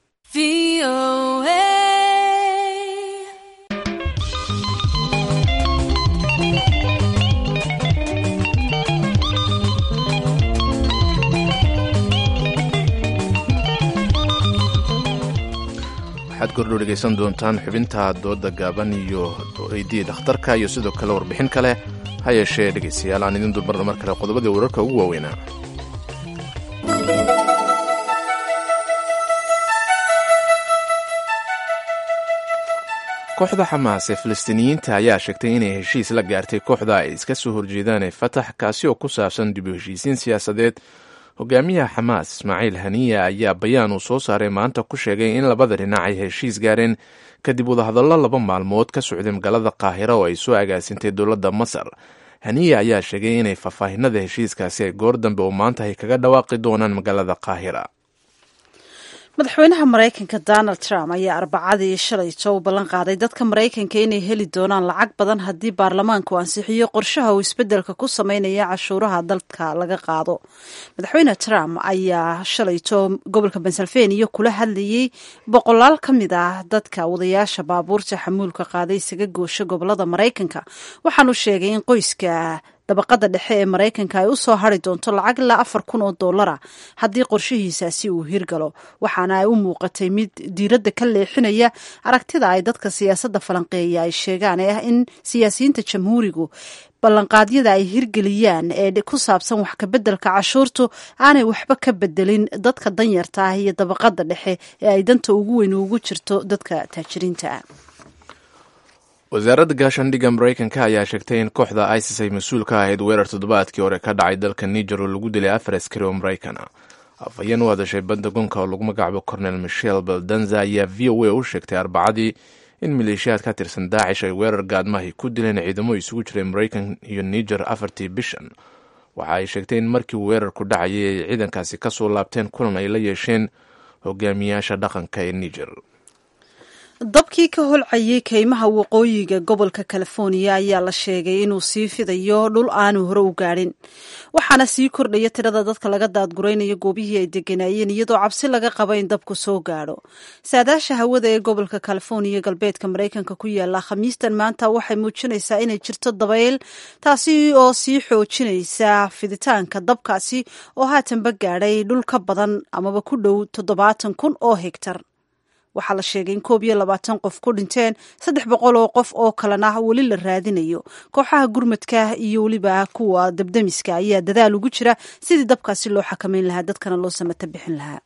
waxaad kordhow dhegaysan doontaan xubinta dooda gaaban iyo weydii dhakhtarka iyo sidoo kale warbixin kale. ha yeeshee dhegaystayaal aan idin dulmarno mar kale qodobadii wararka ugu waaweynaa. kooxda xamaas ee falastiiniyiinta ayaa sheegtay inay heshiis la gaartay kooxda ay iska soo horjeedaan ee fatax, kaasi oo ku saabsan dib u heshiisiin siyaasadeed. hogaamiyaha xamaas ismaaciil haniya ayaa bayaan uu soo saaray maanta ku sheegay in labada dhinac ay heshiis gaareen kadib wadahadallo 2 maalmood ka socday magaalada qaahira oo ay soo agaasintay dowladda masar. haniya ayaa sheegay inay faahfaahinada heshiiskaasi ay goor dambe oo maanta ay kaga dhawaaqi doonaan magaalada qaahira. madaxweynaha maraykanka donald trump ayaa arbacadii shalayto u ballan qaaday dadka maraykanka inay heli doonaan lacag badan haddii baarlamaanku ansixiyo qorshaha uu isbeddelka ku sameynaya cashuuraha dalka laga qaado. madaxweyne trump ayaa shalayto gobolka pennsylvania kula hadlayey boqolaal ka mid ah dadka wadayaasha baabuurta xamuulka qaaday isaga goosha gobolada maraykanka, waxaanu sheegay in qoyska dabaqada dhexe ee maraykanka ay u soo hari doonto lacag ilaa $4,000 haddii qorshihiisaasi uu hirgalo, waxaana ay u muuqatay mid diiradda ka leexinaya aragtida ay dadka siyaasadda falanqeeya ay sheegaan ee ah in siyaasiyiinta jamhuurigu ballanqaadyada ay hirgeliyaan ee ku saabsan wax kabeddelka cashuurtu aanay waxba ka bedelin dadka danyarta ah iyo dabaqada dhexe ee ay danta ugu weyn ugu jirto dadka taajiriinta ah. wasaaradda gaashaandhigga maraykanka ayaa sheegtay in kooxda isis ay mas-uul ka ahayd weerar toddobaadkii hore ka dhacay dalka niger oo lagu dilay 4 askari oo maraykan ah. afhayeen u hadashay bentagonka oo lagu magacaabo cornel michel baldanza ayaa v o a u sheegtay arbacadii in maleeshiyaad ka tirsan daacish ay weerar gaadmahay ku dileen ciidamo isugu jiray maraykan iyo niger 4 bishan. waxa ay sheegtay in markii weerarku dhacayay ay ciidankaasi ka soo laabteen kulan ay la yeesheen hogaamiyaasha dhaqanka ee niger. dabkii ka holcayay kaymaha waqooyiga gobolka california ayaa la sheegay inuu sii fidayo dhul aanu hore u gaadhin, waxaana sii kordhaya tirada dadka laga daadguraynayo goobihii ay degenaayeen iyadoo cabsi laga qabo in dabku soo gaadho. saadaasha hawada ee gobolka california galbeedka maraykanka ku yaala khamiistan maanta waxay muujinaysaa inay jirto dabayl, taasi oo sii xoojinaysa fiditaanka dabkaasi oo haatanba gaadhay dhul ka badan amaba ku dhow 70,000 oo hektar. waxaa la sheegay in 21 qof ku dhinteen, 300 oo qof oo kalena weli la raadinayo. kooxaha gurmadka iyo weliba kuwa dabdamiska ayaa dadaal ugu jira sidii dabkaasi loo xakameyn lahaa, dadkana loo samata bixin lahaa.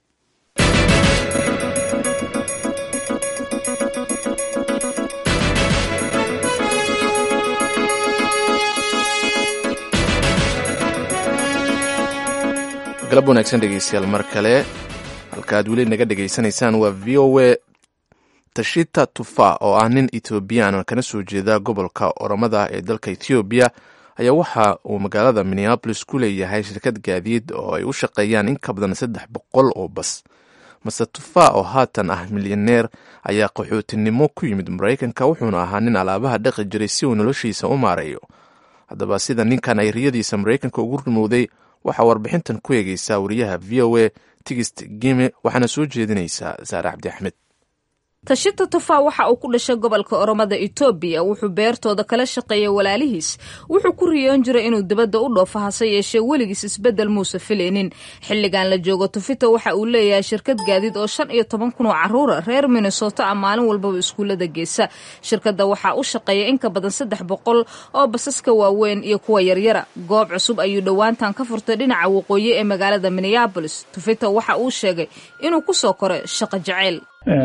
galab wanaagsan dhegeystayaal mar kale, halka aad weli naga dhegaysanaysaan waa v o a. tashita tufa oo ah nin ethoobiyan kana soo jeeda gobolka oromada ee dalka ethoobiya ayaa waxa uu magaalada minneapolis ku leeyahay shirkad gaadiid oo ay u shaqeeyaan in ka badan 300 oo bas. mase tufa oo haatan ah milyaneer ayaa qaxootinimo ku yimid maraykanka, wuxuuna ahaa nin alaabaha dhaqi jiray si uu noloshiisa u maareeyo. haddaba sida ninkan ay riyadiisa maraykanka ugu rumowday waxaa warbixintan ku eegeysaa wariyaha v o a tigist gime, waxaana soo jeedinaysaa saare cabdi axmed. tashita tufa waxa uu ku dhashay gobolka oromada Itoobiya, wuxuu beertooda kala shaqeeyay walaalihiis, wuxuu ku riyoon jiray inuu dibadda u dhoofo hase yeeshee weligiis isbeddel muuse filaynin. xilligan la joogo tufita waxa uu leeyahay shirkad gaadiid oo 15,000 oo carruura reer Minnesota ah maalin walbaba iskuulada geesa. shirkadda waxaa u shaqeeya in ka badan 300 oo basaska waaweyn iyo kuwa yaryara. goob cusub ayuu dhowaantan ka furtay dhinaca waqooyi ee magaalada Minneapolis. tufita waxa uu sheegay inuu ku soo koray shaqo jacayl.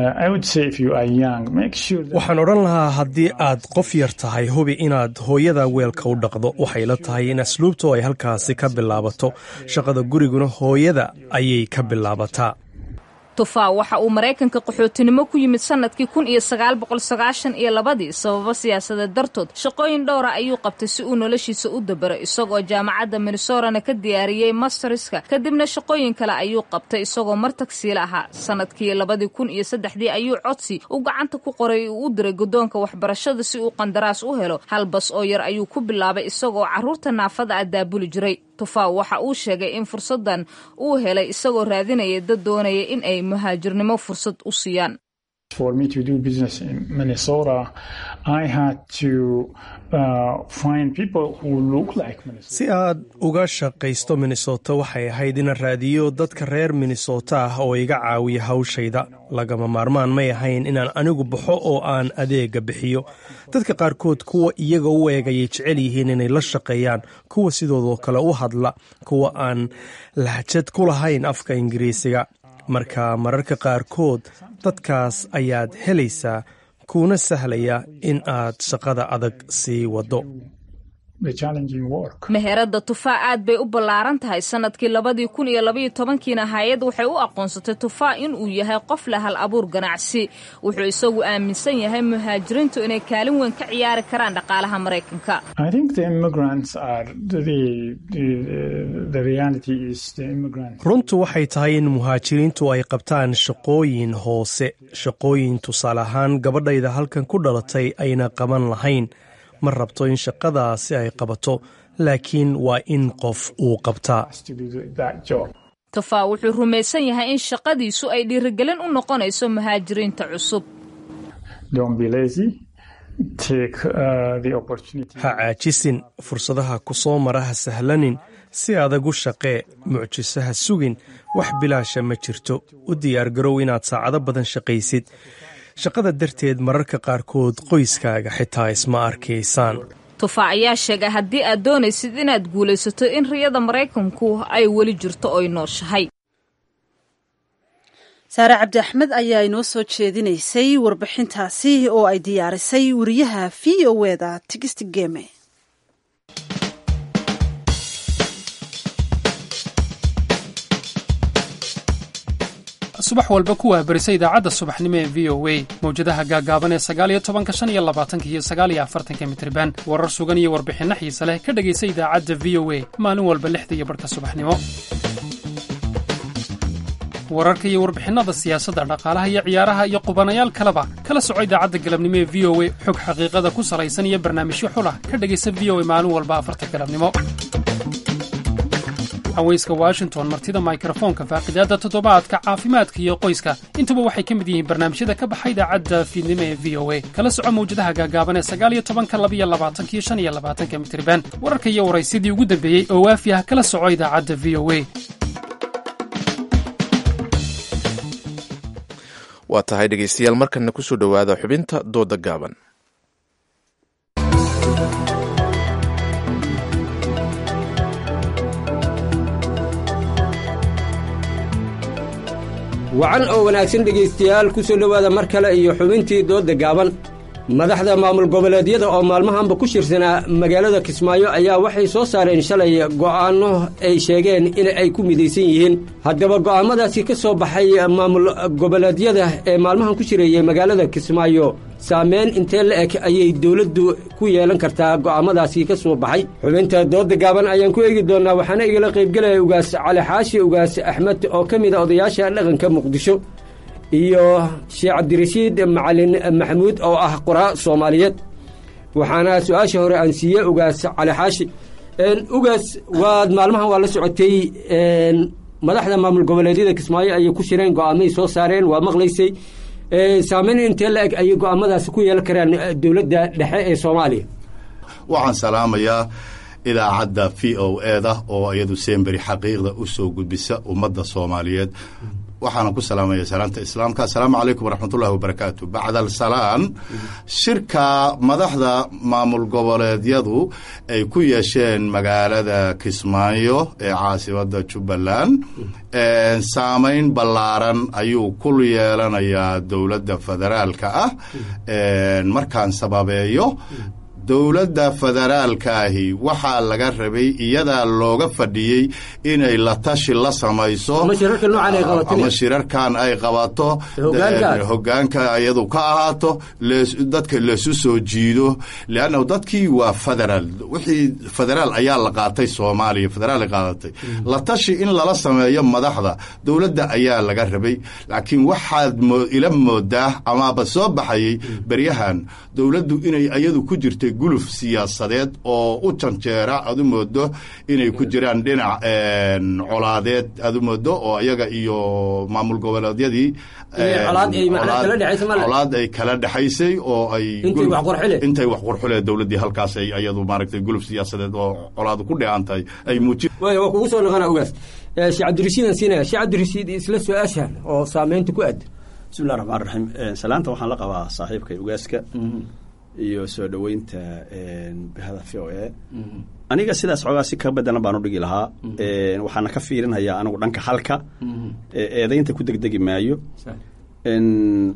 waxaan odhan lahaa haddii aad qof yar tahay hubi inaad hooyada weelka u dhaqdo. waxay la tahay in asluubtu ay halkaasi ka bilaabato, shaqada guriguna hooyada ayay ka bilaabataa. tufa waxa uu maraykanka qaxootinimo ku yimid sanadkii 1992 sababo siyaasadeed dartood. shaqooyin dhowra ayuu qabtay si uu noloshiisa u dabaro, isagoo jaamacadda Minnesota ka diyaariyay masterska, kadibna shaqooyin kale ayuu qabtay isagoo martagsiila ahaa. sanadkii 2003 ayuu codsi u gacanta ku qoray uu u diray guddoonka waxbarashada si uu qandaraas u helo. hal bas oo yar ayuu ku bilaabay isagoo carruurta naafada ah daabuli jiray. tufa waxa uu sheegay in fursadan uu helay isagoo raadinaya dad doonaya in ay muhaajirnimo fursad u siiyaan. For me to do business in Minnesota, I had to find people who look like Minnesota. Si aad uga shaqaysto Minnesota waxay ahayd inaan raadiyo dadka reer Minnesota ah oo iga caawiya hawshayda. lagama maarmaan may ahayn inaan anigu baxo oo aan adeega bixiyo. dadka qaarkood kuwa iyaga u eegayay jecel yihiin inay la shaqeeyaan, kuwa sidoodoo kale u hadla, kuwa aan lahjad ku lahayn afka Ingiriisiga. marka mararka qaarkood dadkaas ayaad helaysaa, kuuna sahlaya in aad shaqada adag sii wado. the challenging work. meherada tufaa aad bay u ballaaran tahay sanadkii 2012kiina hay'ad waxay u aqoonsatay tufaa in uu yahay qof leh hal abuur ganacsi wuxuu isagu aaminsan yahay muhaajiriintu inay kaalin weyn ka ciyaari karaan dhaqaalaha Mareykanka. I think the immigrants are the reality is the immigrants. runtu waxay tahay in muhaajiriintu ay qabtaan shaqooyin hoose shaqooyin tusaale ahaan gabadhayda halkan ku dhalatay ayna qaban lahayn ma rabto in shaqadaasi ay qabato laakiin waa in qof uu qabtaa tufaa wuxuu rumaysan yahay in shaqadiisu ay dhiirigelin u noqonayso muhaajiriinta cusub. Don't be lazy. Take the opportunity. ha caajisin fursadaha ku soo mara ha sahlanin si adag u shaqee mucjisaha sugin wax bilaasha ma jirto u diyaargarow inaad saacado badan shaqaysid shaqada darteed mararka qaarkood qoyskaaga xitaa isma arkaysaan. tufaa ayaa sheegay haddii aad doonaysid inaad guulaysato in riyada Mareykanku ay weli jirto oo nooshahay. saare cabdi axmed ayaa inoo soo jeedinaysay warbixintaasi oo ay diyaarisay wariyaha VOA-da Tigist Game. subax walba ku waabarisa idaacadda subaxnimo ee VOA mawjadaha gaagaaban ee 19, 25 iyo 49 mitirban warar sugan iyo warbixinno xiise leh ka dhegaysa idaacadda VOA maalin walba 6 iyo barka subaxnimo. wararka iyo warbixinnada siyaasadda dhaqaalaha iyo ciyaaraha iyo qubanayaal kaleba kala soco idaacadda galabnimo ee VOA xog xaqiiqada ku salaysan iyo barnaamijyo xul ah ka dhegaysa VOA maalin walba 4 galabnimo. haweyska Washington martida microfonka faaqidaada toddobaadka caafimaadka iyo qoyska intuba waxay ka mid yihiin barnaamijyada ka baxay idaacadda fiidnimo ee VOA kala soco mawjadaha gaagaaban ee 19, 22 iyo 25 mitirban wararka iyo waraysidii ugu dambeeyay oo waafi ah kala soco idaacadda VOA. waa tahay dhegaystayaal markana ku soo dhowaada xubinta dooda gaaban. wacan oo wanaagsan dhegaystayaal ku soo dhowaada mar kale iyo xubintii dooda gaaban. madaxda maamul goboleedyada oo maalmahanba ku shirsanaa magaalada Kismaayo ayaa waxay soo saareen shalay go'aano ay sheegeen in ay ku midaysan yihiin. haddaba go'aamadaasi ka soo baxay maamul goboleedyada ee maalmahan ku shireeyay magaalada Kismaayo saameyn intee la eg ayay dawladdu ku yeelan kartaa go'aamadaasi ka soo baxay. xubinta dooda gaaban ayaan ku eegi doonaa waxaana igala qaybgalaya ugaas Cali Xaashi ugaas Axmed oo ka mid ah odayaasha dhaqanka Muqdisho iyo Sheekh Cabdirashiid Macalin Maxamuud oo ah qoraa Soomaaliyeed. waxaana su'aasha hore aan siiyay ugaas Cali Xaashi ugaas waad maalmahan waa la socotay madaxda maamul goboleedyada Kismaayo ay ku shireen go'aamay soo saareen waa maqlaysay saameyn intee la eg ay go'aamadaasi ku yeelan karaan dawladda dhexe ee Soomaaliya. waxaan salaamayaa idaacadda VOA-da oo iyadu seenbari xaqiiqda u soo gudbisa ummadda Soomaaliyeed. waxaan ku salaamaya salaanta islaamka. assalaamu calaykum waraxmatullahi wabarakaatu. bacdal salaan shirka madaxda maamul goboleedyadu ay ku yeesheen magaalada Kismaayo ee caasimadda Jubbaland saameyn ballaaran ayuu ku yeelanayaa dowladda federaalka ah. markaan sababeeyo dowladda federaalkaahi waxaa laga rabay iyadaa looga fadhiyey inay la tashi la samayso ama shirarkan ay qabato hoggaanka iyadu ka ahaato dadka leesu soo jiido leanna dadkii waa federaal wixii federaal ayaa la qaatay Soomaaliya federaal ay qaadatay la tashi in lala sameeyo madaxda dowladda ayaa laga rabay laakiin waxaad ila moodaa ama soo baxayay baryahan dowladdu inay iyadu ku jirtay guluf siyaasadeed oo u janjeera aad u moodo inay ku jiraan dhinac colaadeed aad u moodo oo iyaga iyo maamul goboleedyadii colaad ay kala dhexaysay oo ay intay wax qurxulee dowladdii halkaas ay iyadu maaragtay guluf siyaasadeed oo colaadu ku dheehantahay ay muujin waa kugu soo noqona ugaas Sheekh Cabdirashiid siinaya Sheekh Cabdirashiid isla su'aashan oo saameynta ku aad. bismillaahir rahmaanir rahiim. salaanta waxaan la qabaa saaxiibkay ugaaska iyo soo dhaweynta bahada VOA. aniga sidaas xogaa si ka badan baan u dhigi lahaa. waxaana ka fiirinayaa anigu dhanka halka eedaynta ku degdegi maayo.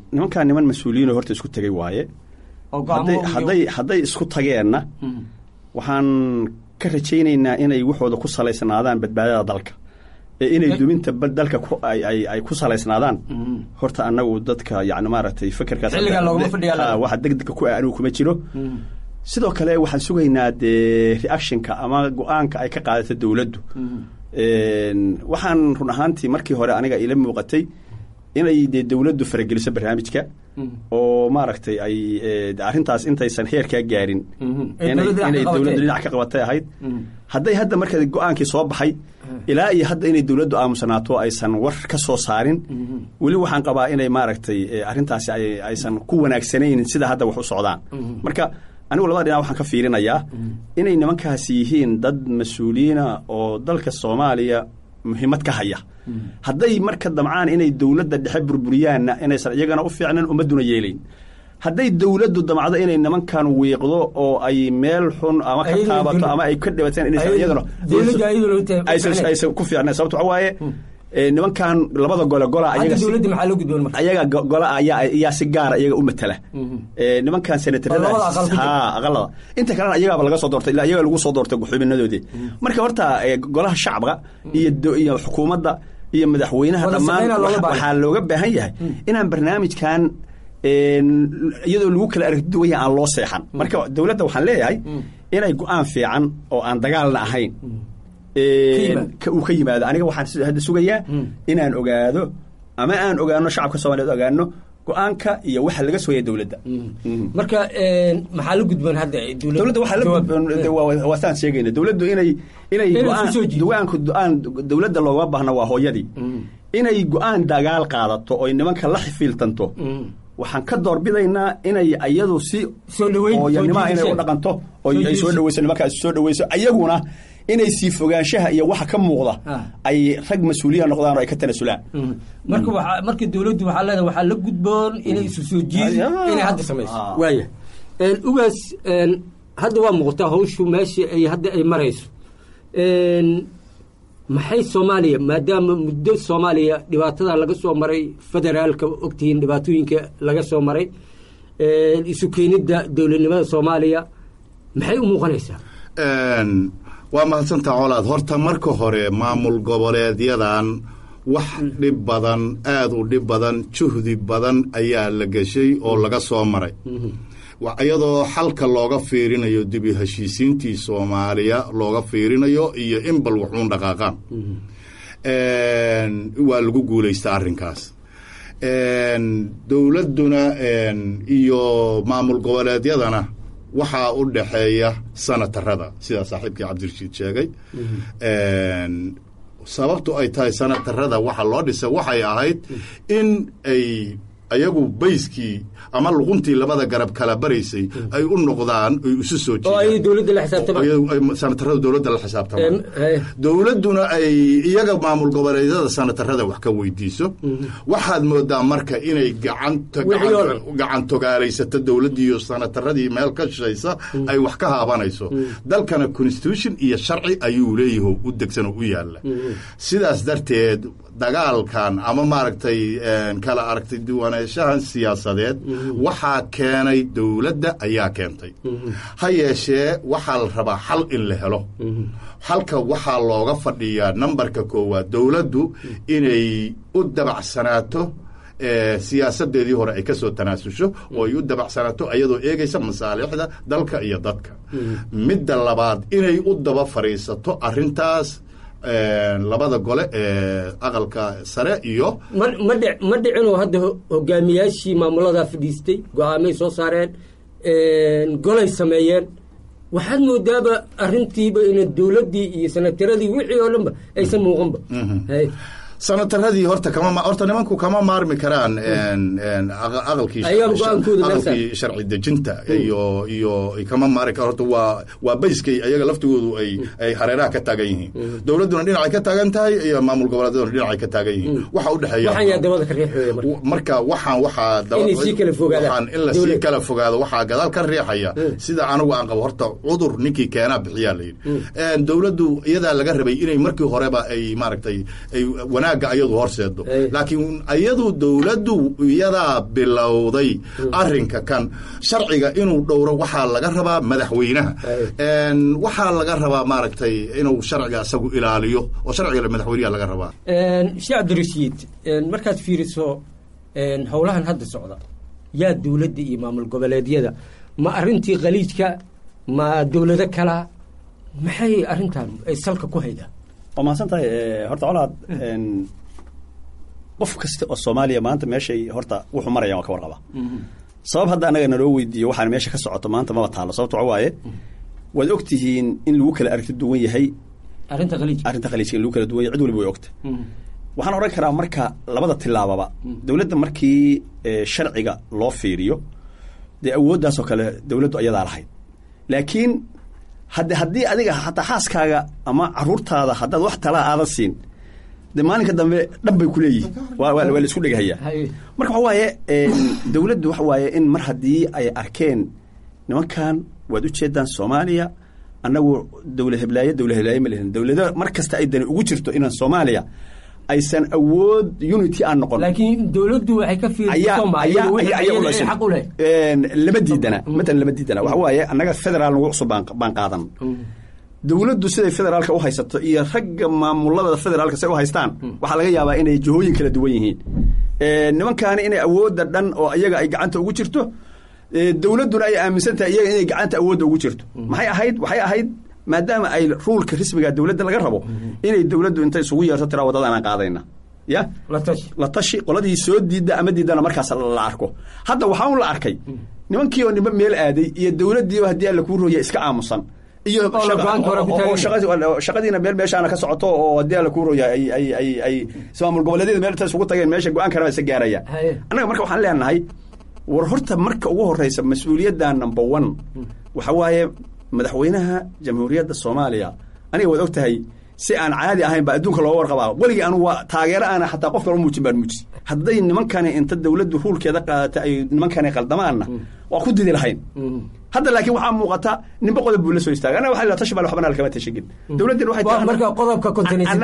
nimankaan niman mas-uuliyiin oo horta isku tagay waaye hadday isku tageenna waxaan ka rajaynaynaa inay waxooda ku salaysnaadaan badbaadada dalka inay duminta dalka ay ku salaysnaadaan horta annagu dadka yani maaragtay fekerkaas waxa degdega ku anigu kuma jiro sidoo kale waxaan sugaynaa dee reactionka ama go-aanka ay ka qaadato dowladdu waxaan run ahaantii markii hore aniga ila muuqatay inay dee dowladdu farageliso barnaamijka oo maaragtay ay arrintaas intaysan heerkaa gaarin inay dowladdu dhinac ka qabatay ahayd hadday hadda marka go-aankii soo baxay ilaa iyo hadda inay dowladdu aamusanaato aysan war ka soo saarin weli waxaan qabaa inay maaragtay arrintaasi aysan ku wanaagsanayn sida hadda wax u socdaan marka anigu labada dhinac waxaan ka fiirinayaa inay nimankaasi yihiin dad mas-uuliyiina oo dalka Soomaaliya muhiimad ka haya hadday marka damcaan inay dowladda dhexe burburiyaanna inaysan iyagana u fiicnan ummaduna yeelayn hadday dowladdu damacdo inay nimankan wiiqdo oo ay meel xun ama ka taabato ama ay ka dhibateen inaysan iyagana aysan ku fiicnayn sababto waxa waaye nimankan labada gola ayaga gola ayaa si gaara iyaga u matala nimankan senatarada aqalada inta kalena iyagaaba laga soo doortay ilaa iyaga lagu soo doortay xubinadoodii marka horta golaha shacabka iyo xukuumadda iyo madaxweynaha dhammaan waxaa looga baahan yahay inaan barnaamijkan iyadoo lagu kala aragduwaya aan loo seexan marka dowladda waxaan leeyahay inay go-aan fiican oo aan dagaalna ahayn uu ka yimaado aniga waxaan hadda sugayaa inaan ogaado ama aan ogaano shacabka Soomaaliyeed ogaano go-aanka iyo waxa laga sooyay dowladda marka maxaa la gudboon hadda dowladda waxa la gudboon wasaan sheegayna dowladdu inay go-aanku dowladda looga baahna waa hooyadii inay go-aan dagaal qaadato oo nimanka la xifiltanto waxaan ka doorbidaynaa inay ayadu si soo dhaweynimo inay u dhaqanto oo ay soo dhaweyso nimankaas soo dhaweyso ayaguna inay sii fogaanshaha iyo waxa ka muuqda ay rag mas'uuliyiin noqdaan oo ay ka tanasulaan marka dawladdu waxa leedahay waxa la gudboon inay isu soo jiido inay hadda sameeyso waaya ugaas hadda waa muuqata hawshu meeshii ay hadda ay marayso maxay Soomaaliya maadaama muddo Soomaaliya dhibaatada laga soo maray federaalka ogtiin dhibaatooyinka laga soo maray isu keenida dawladnimada Soomaaliya maxay u muuqanaysaa waa mahadsantaa colaad horta marka hore maamul goboleedyadan wax dhib badan aad u dhib badan juhdi badan ayaa la gashay oo laga soo maray iyadoo xalka looga fiirinayo dib u heshiisiintii Soomaaliya looga fiirinayo iyo in bal wuxuun dhaqaaqaan waa lagu guulaystay arrinkaas dowladduna iyo maamul goboleedyadana waxaa u dhaxeeya sanatarada sida saaxiibkii Cabdirashiid sheegay sababtu ay tahay sanatarada waxa loo dhisay waxay ahayd in ay ayagu bayskii ama luquntii labada garab kala baraysay ay u noqdaan ay isu soo jeedaan oo ay dawladda la xisaabtamaan sanatarada dawladda la xisaabtamaan dawladduna ay iyaga maamul goboleedyada sanatarada wax ka weydiiso waxaad moodaa marka inay gacan togaalaysato dawladdii iyo sanataradii meel ka shaysa ay wax ka haabanayso dalkana constitution iyo sharci ayuu leeyahay u degsan oo u yaala sidaas darteed dagaalkan ama maaragtay kala aragtay diiwaanashahan siyaasadeed waxaa keenay dawladda ayaa keentay ha yeeshee waxaa la rabaa xal in la helo halka waxaa looga fadhiyaa nambarka koowaad dawladdu inay u dabacsanaato siyaasadeedii hore ay ka soo tanaasusho oo ay u dabacsanaato iyadoo eegaysa masaalixda dalka iyo dadka midda labaad inay u daba fariisato arrintaas labada gole aqalka sare iyo ma dhicinoo hadda hogaamiyaashii maamulada fadhiistay go'aamay soo saareen golay sameeyeen waxaad moodaaba arrintiiba ina dawladdii iyo sanataradii wixii oo dhanba aysan muuqanba sanataradii horta nimanku kama maarmi karaan aqalkii sharci dejinta iyo kama maari karo horta waa bayskay ayaga laftigoodu ay hareeraha ka taagan yihiin dawladduna dhinacay ka taagan tahay iyo maamul goboleedyaduna dhinacay ka taagan yihiin waxa u dhexeeya marka waxaan in la sii kala fogaado waxaa gadaal ka riixaya sida anigu aan qabo horta cudur ninkii keenaa bixiyaa la yidhi dawladdu iyadaa laga rabay inay markii horeba ay maaragtay ay wanaag wanaagga ayadu horseedo laakiin ayadu dowladdu iyadaa bilowday arrinka kan sharciga inuu dhowro waxaa laga rabaa madaxweynaha waxaa laga rabaa maaragtay inuu sharciga isagu ilaaliyo oo sharciga madaxweynaha laga rabaa sheekh Cabdirashiid markaad fiiriso howlahan hadda socda yaa dowladda iyo maamul goboleedyada ma arrintii khaliijka ma dowlado kala maxay arrintan ay salka ku haydaa waa mahadsantahay horta colaad qof kasta oo Soomaaliya maanta meeshay horta wuxuu maraya waa ka warqaba sabab hadda anaga naloo weydiiyo waxaan meesha ka socoto maanta ma taalo sababtu waxa waaye waad ogtihiin in lagu kala aragti duwan yahay arrinta khaliijka lagu kala duwan yahay cid walba way ogta waxaan oran karaa marka labada tilaababa dawladda markii sharciga loo fiiriyo dee awooddaas oo kale dawladdu ayadaa lahayd laakiin haddii adiga hataa xaaskaaga ama caruurtaada haddaad wax talaa aadan siin dee maalinka dambe dhan bay ku leeyihiin waa la isku dheghayaa marka waxa waaye dawladdu waxa waaye in mar haddii ay arkeen nimankan waad u jeedaan Soomaaliya annagu dawlad heblaaye ma lehin dawlada mar kasta ay dani ugu jirto inaan Soomaaliya aysan awood unity aan noqon laakiin dawladdu waxay ka fiirsan xaq u leh lama diidana waxa waaye annaga federaal nagu cusub baan qaadan dawladdu siday federaalka u haysato iyo ragga maamulada federaalka say u haystaan waxaa laga yaabaa inay jihooyin kala duwan yihiin nimankaani inay awoodda dhan oo iyaga ay gacanta ugu jirto dawladduna ay aaminsan tahay iyaga inay gacanta awoodda ugu jirto waxay ahayd maadaama ay ruulka rismiga dawladda laga rabo inay dawladdu intay isugu yeerto tiraa wadadaan aan qaadayna ya la tashi qoladii soo diidda ama diidana markaas la arko hadda waxaan la arkay nimankii oo niba meel aaday iyo dawladdii oo haddii alla kuu rooya iska aamusan iyo shaqadiina meeshaana ka socoto oo haddii alla kuu rooya ay maamul goboleedyada meel inta isugu tageen meesha go-aan karaba isa gaaraya annaga marka waxaan leenahay war horta marka ugu horreysa mas-uuliyadda number 1 waxa waaye madaxweynaha jamhuuriyadda Soomaaliya aniga waad ogtahay si aan caadi ahayn ba adduunka looga warqabaa waligii anu waa taageero aan xataa qof kale muujin hadday nimankani inta dawladdu ruulkeeda qaadatay ay nimankani qaldamaanna waa ku didi lahayn hadda laakiin waxaa muuqata ninba qodob buu la soo istaagay anaga waxaa la tashi bal waxbana kama tashigin dawladdan waxay tahay marka qodobka kontinental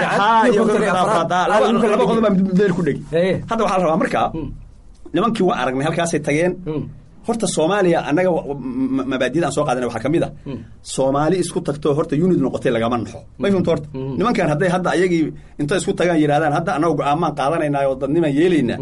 laba qodob baa meel ku dhig hadda waxaa la rabaa marka nimankii waa aragnay halkaasay tageen horta Soomaaliya anaga mabaadiida aan soo qaadanay waxa kamid ah Soomaali isku tagto horta unit noqotay lagama naxo ma fahmto horta nimankan hadda ayagii inta isku tagaan yiraahdaan hadda anagu go'aamaan qaadanaynaa oo dadnimo yeelaynaa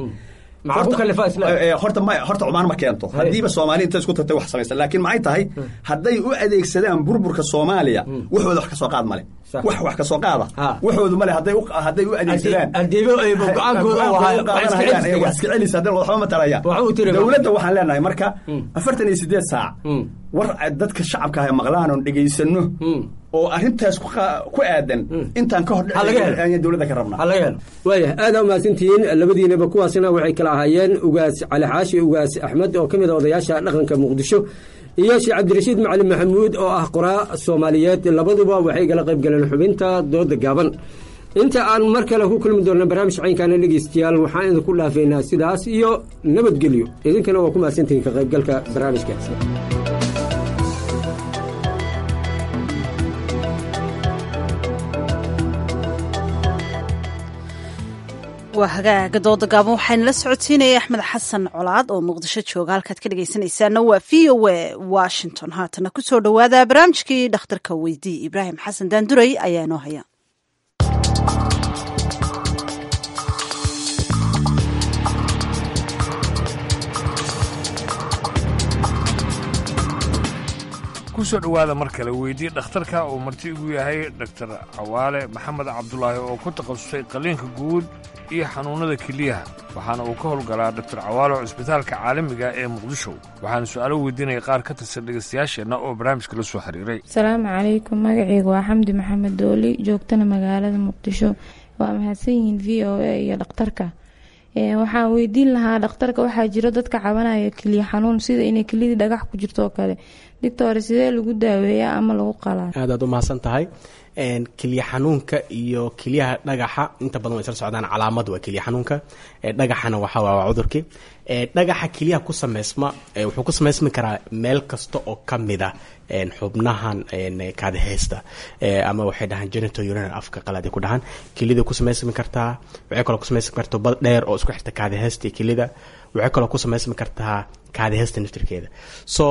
horta cumaan ma keento haddiiba Soomaali inta isku tagtay wax samaysan laakiin maxay tahay hadday u adeegsadaan burburka Soomaaliya waxooda wax ka soo qaad male wax ka soo qaada waxoodu male hadday u adeegsadaan aldeebo ay go'aankooda wax iska celisay hadda waxba ma taraya dawladda waxaan leenahay marka 48 saac war dadka shacabka ay maqlaan oo dhageysano oo arintaas ku aadan intaan ka hor dhacay dawladda ka rabnaa waaya aad u maasantiin labadiinaba kuwaasina waxay kala ahaayeen ugaas Cali Xaashi ugaas Axmed oo kamid ah odayaasha dhaqanka Muqdisho iyo Sheekh Cabdirashiid Macalin Maxamuud oo ah qoraa Soomaaliyeed labaduba waxay kala qayb galeen xubinta dooda gaaban inta aan mar kale ku kulmi doona barnaamij caynkan dhageystayaal waxaan idinku dhaafeynaa sidaas iyo nabadgelyo idinkana waa ku maasantiin ka qaybgalka barnaamijkaas waa hagaaga dooda gaaban waxayna la socodsiinaya Axmed Xasan Colaad oo Muqdisho jooga halkaad ka dhageysanaysaana waa VOA Washington haatana ku soo dhawaada barnaamijkii dhakhtarka weydii Ibraahim Xasan Daanduray ayaa noo haya kusoo dhawaada mar kale weydii dhakhtarka uu marti igu yahay Dr. Cawaale Maxamed Cabdullaahi oo ku takhasusay qaliinka guud iyo xanuunada keliyaha waxaana uu ka howlgalaa Dr. Cawaale cusbitaalka caalamiga ee Muqdisho waxaana su'aalo weydiinaya qaar ka tirsan dhageystayaasheena oo barnaamijka la soo xiriiray. Assalaamu calaykum magacaygu waa Xamdi Maxamed Dooli joogtana magaalada Muqdisho waa mahadsan yihiin VOA iyo dhakhtarka waxaan weydiin lahaa dhakhtarka waxaa jiro dadka cabanaya keliya xanuun sida inay keliyada dhagax ku jirto oo kale doctor sidee lagu daaweeyaa ama lagu qalaa aad u mahadsan tahay keliya xanuunka iyo keliyaha dhagaxa inta badan way isla socdaan. calaamadu waa keliya xanuunka, dhagaxana waa cudurkii. dhagaxa keliyaha ku sameysma wuxuu ku sameysmi karaa meel kasta oo ka mida xubnahan kaadiheysta ama waxay dhahaan genitourinary afka qalaad ay ku dhahaan. kelida ku sameysmi kartaa, waxay kaloo ku sameysmi kartaa bad dheer oo isku xirta kaadiheysta iyo kelida. waxay kaloo ku sameysmi kartaa kaadiheysta naftirkeeda. so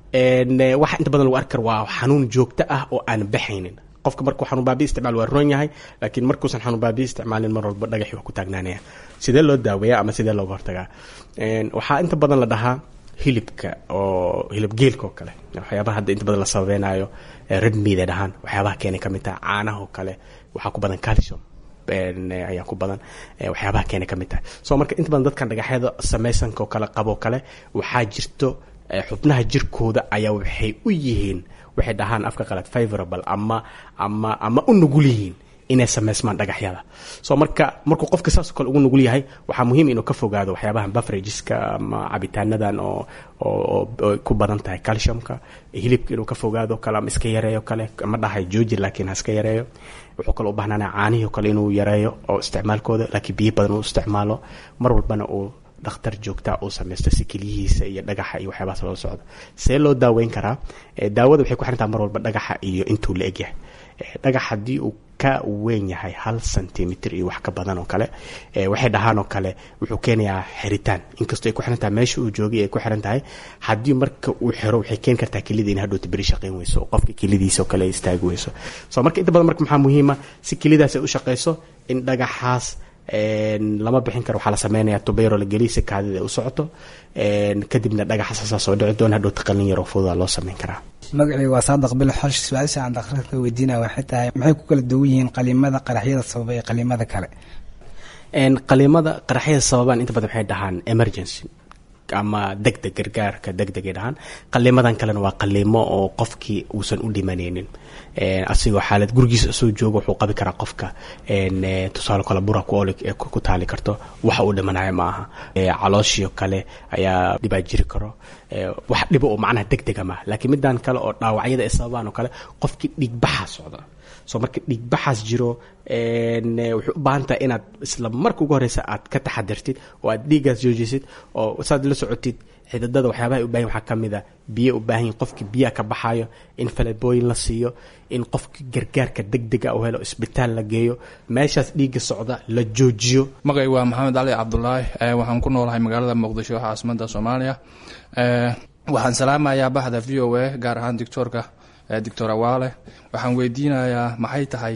waxa inta badan lagu arki karo waa xanuun joogto ah oo aan baxaynin. qofka markuu xanuun baabi'i isticmaal waa roon yahay, laakiin markuusan xanuun baabi'i isticmaalin mar walba dhagaxii waa ku taagnaanaya. sidee loo daaweeyaa ama sidee looga hortagaa? waxaa inta badan la dhahaa hilibka oo hilib geelka oo kale, waxyaabaha hadda inta badan la sababeynayo red meat ay dhahaan, waxyaabaha keenay ka mid tahay caanaha oo kale waxaa ku badan calcium ayaa ku badan, waxyaabaha keenay ka mid tahay. so marka inta badan dadkan dhagaxyada samaysanka oo kale qabo kale waxaa jirto xubnaha jirkooda ayaa waxay u yihiin waxay dhahaan afka qalaad favorable ama u nugul yihiin inay sameysmaan dhagaxyada. so markuu qofka saas oo kale ugu nugul yahay waxaa muhiim inuu ka fogaado waxyaabahan beverageska ama cabitaanadan oo ku badan tahay calciumka. hilibka inuu ka fogaado kale ama iska yareeyo kale, ma dhahay jooji laakiin ha iska yareeyo. wuxuu kaloo u baahnaanaa caanihii oo kale inuu yareeyo oo isticmaalkooda, laakiin biyo badan uu isticmaalo. mar walbana uu dhakhtar joogta uu samaysto si keliyihiisa iyo dhagaxa iyo waxyaabahaas loo socdo. see loo daaweyn karaa? daawada waxay ku xiran tahay mar walba dhagaxa iyo intuu la egyahay. dhagax haddii uu ka weyn yahay 1 centimeter iyo wax ka badan oo kale, waxay dhahaan oo kale wuxuu keenayaa xiritaan. inkastoo ay ku xiran tahay meesha uu joogay ay ku xiran tahay, haddii marka uu xiro waxay keeni kartaa kelida in hadhowta beri shaqayn weyso, qofka kelidiisa oo kale ay istaagi weyso. so marka inta badan marka maxaa muhiima si kelidaas ay u shaqayso in dhagaxaas lama bixin karo. waxaa la sameynayaa tubayro la geliya si kaadida ay u socoto, kadibna dhagaxaas soo dhici doona hadhowta qalin yar oo fududa loo sameyn karaa. magacayga waa saadaq bilo xosh. su-aasha aan dhakhtarka weydiinaya waxay tahay maxay ku kala duwan yihiin qaliimada qaraxyada sababa iyo qaliimada kale? qaliimada qaraxyada sababaan inta badan waxay dhahaan emergency ama degdeg, gargaarka degdegay dhahaan. qaliimadan kalena waa qaliimo oo qofkii uusan u dhimanaynin, asigoo xaalad gurigiisa soo jooga wuxuu qabi karaa qofka tusaale kale bura ku taali karto, waxa uu dhimanayo ma aha. calooshio kale ayaa dhibaa jiri karo, wax dhibo oo macnaha degdega maaha. laakiin midaan kale oo dhaawacyada ay sababaan oo kale qofkii dhiigbaxa socda. so marka dhiigbaxaas jiro wuxuu u baahan tahay inaad isla marka ugu horeysa aad ka taxadirtid oo aad dhiiggaas joojisid, oo saad la socotid xididada waxyaabaha u baahan waxaa ka mid a biyo u baahan yihin. qofkii biyaha ka baxayo in falebooyin la siiyo, in qofkii gargaarka degdega u helo, isbitaal la geeyo, meeshaas dhiigga socda la joojiyo. magacay waa maxamed cali cabdulaahi, waxaan ku noolahay magaalada muqdisho, caasimada soomaaliya. waxaan salaamayaa bahda v o a gaar ahaan doctor awaale. waxaan weydiinayaa maxay tahay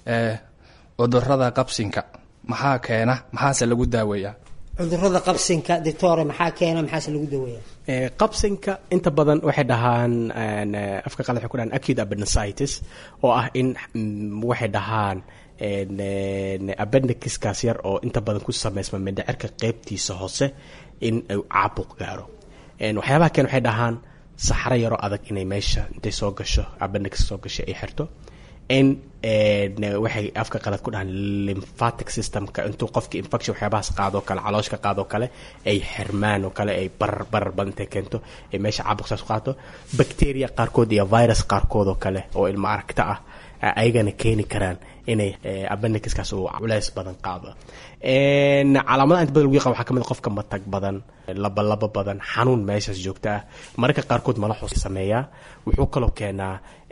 cudurada qabsinka, maxaa keena, maxaase lagu daaweeyaa? cudurada qabsinka doctore maxaa keena, maxaase lagu daaweeyaa? qabsinka inta badan waxay dhahaan afka qalaad waxay ku dhahaan acute appendicitis, oo ah in waxay dhahaan appendixiskaas yar oo inta badan ku sameysma mindhicirka qeybtiisa hoose in uu caabuq gaaro. waxyaabaha keen waxay dhahaan saxaro yaroo adag inay meesha intay soo gasho appendix soo gasho ay xirto. in waxay afka qalad ku dhahaan lymphatic systemka intuu qofki infection waxyaabahaas qaadoo kale, caloosh ka qaadoo kale ay xirmaan oo kale, ay barar badan intay keento ay meesha caabuqsaas qaato. bacteria qaarkood iyo virus qaarkood oo kale oo ilma aragta ah ayagana keeni karaan inay appendixkaas uu culays badan qaado. calaamadaha inta badan lagu yaqaan waxaa ka mid a qofka matag badan, laba badan, xanuun meeshaas joogta ah, mararka qaarkood malaxuu sameeyaa. wuxuu kaloo keenaa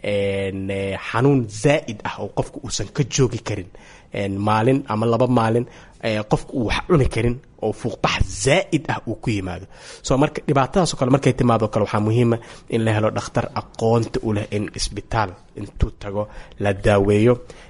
xanuun zaa'id ah oo qofku uusan ka joogi karin maalin ama 2 maalin, qofku uu wax cuni karin oo fuuqbax zaa'id ah uu ku yimaado. so marka dhibaatadaasoo kale markay timaado kale waxaa muhiima in la helo dhakhtar aqoonta u leh in isbitaal intuu tago la daaweeyo.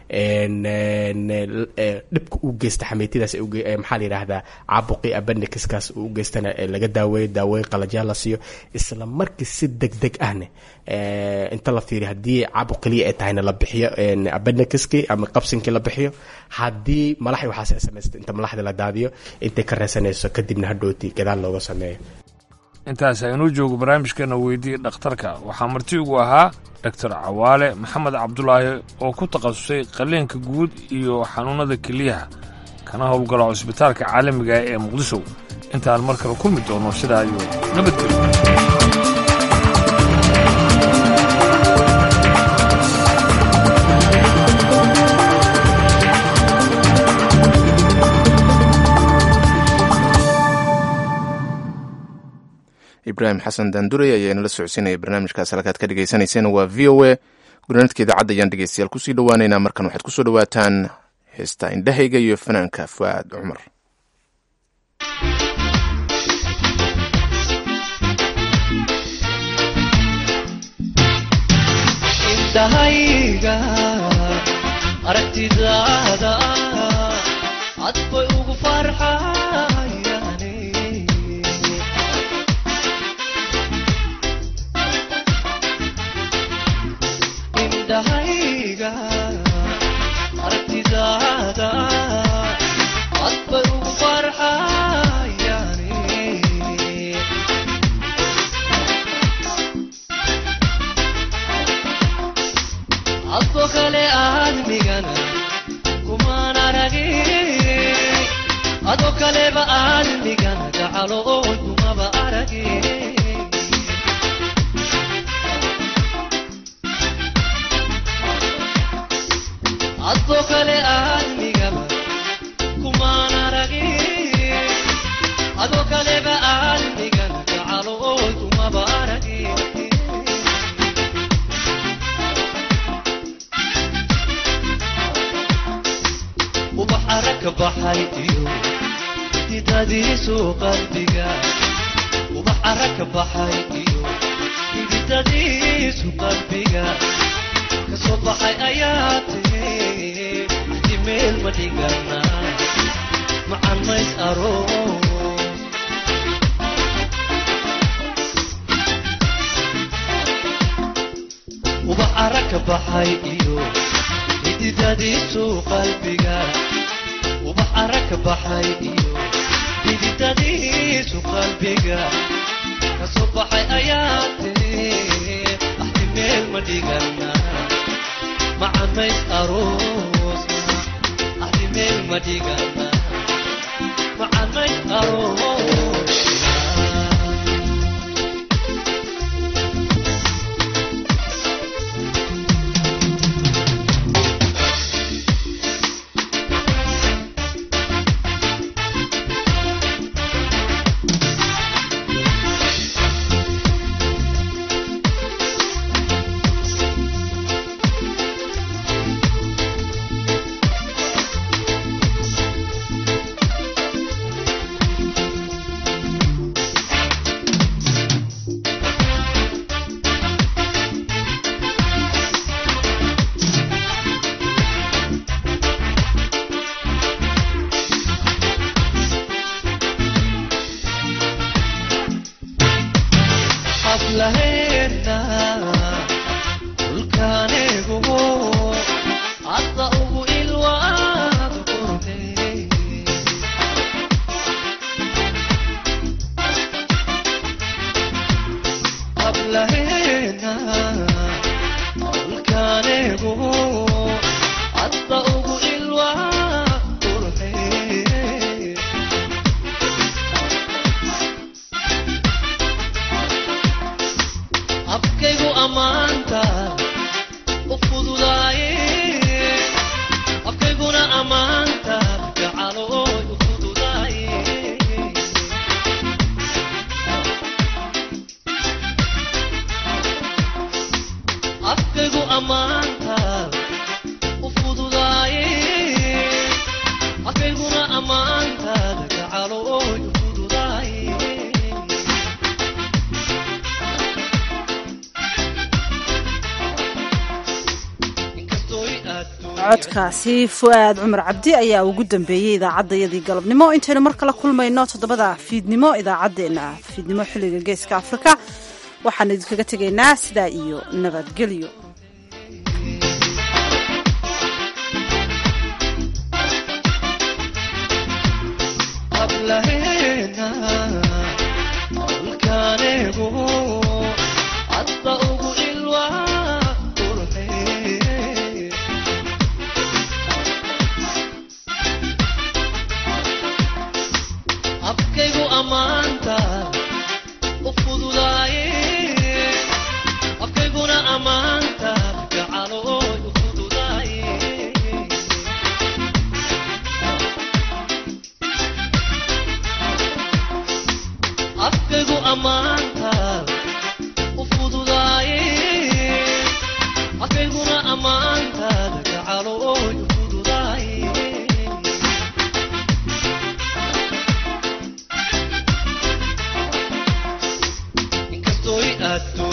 dhibka uu geysta xameytidaas maxaa la yidhaahdaa caabuqii appendixkaas uu geystana laga daaweeyo qalajyaal la siiyo, isla markii si degdeg ahne inta la fiiriyo haddii caabuq keliya ay tahayna la bixiyo appendixkii ama qabsinkii la bixiyo. haddii malaxi waxaas ay samaysta inta malaxda la daadiyo intay ka reesanayso kadibna hadhowti gadaal looga sameeyo. intaas aynuu joogo barnaamijkeena weydii dhakhtarka. waxaa marti ugu ahaa doctor cawaale maxamed cabdulaahi oo ku takhasusay qaliinka guud iyo xanuunada keliyaha, kana howlgala cusbitaalka caalamiga ee muqdisho. intaan mar kale kulmi doono sidaa iyo nabadgelyo. ibraahim xasan daandurey ayaa inala socodsiinaya barnaamijkaas halkaad ka dhegeysaneyseen waa v o a gurnaadka idaacadda ayaan dhegeystayaal kusii dhawaaneynaa markan waxaad kusoo dhawaataan heesta indhahayga iyo fanaanka fuaad cumar. indhahayga aragtidaada cad bay ugu farxayaane indhahayga aragtidaada cad bay ugu farxayaane adko kale aadmigana kumaan aragin adoo kaleba aadmigana gacalo oon kumaba aragin adoo kale aadmigaba kumaan aragin adoo kaleba aadmigana gacalo oon kumaba aragin ubax aragka baxay iyo hididadiisu qalbiga ubax aragka baxay iyo hididadiisu qalbiga kasoo baxay ayaa tiri ahdi meel ma dhigana macan mays aroos ubax aragka baxay iyo hididadiisu qalbiga ubax aragka baxay iyo hididadiisu qalbiga kasoo baxay ayaa tiri ahdi meel ma dhigana macan mays aroos ahdi meel ma dhigana macan mays aroos codkaasi fuaad cumar cabdi ayaa ugu dambeeyey idaacaddayadii galabnimo intaynu mar kala kulmayno 7 fiidnimo idaacaddeenna fiidnimo xilliga geeska afrika waxaan idinkaga tegaynaa sidaa iyo nabadgelyo. Afkaygu amaanta adduun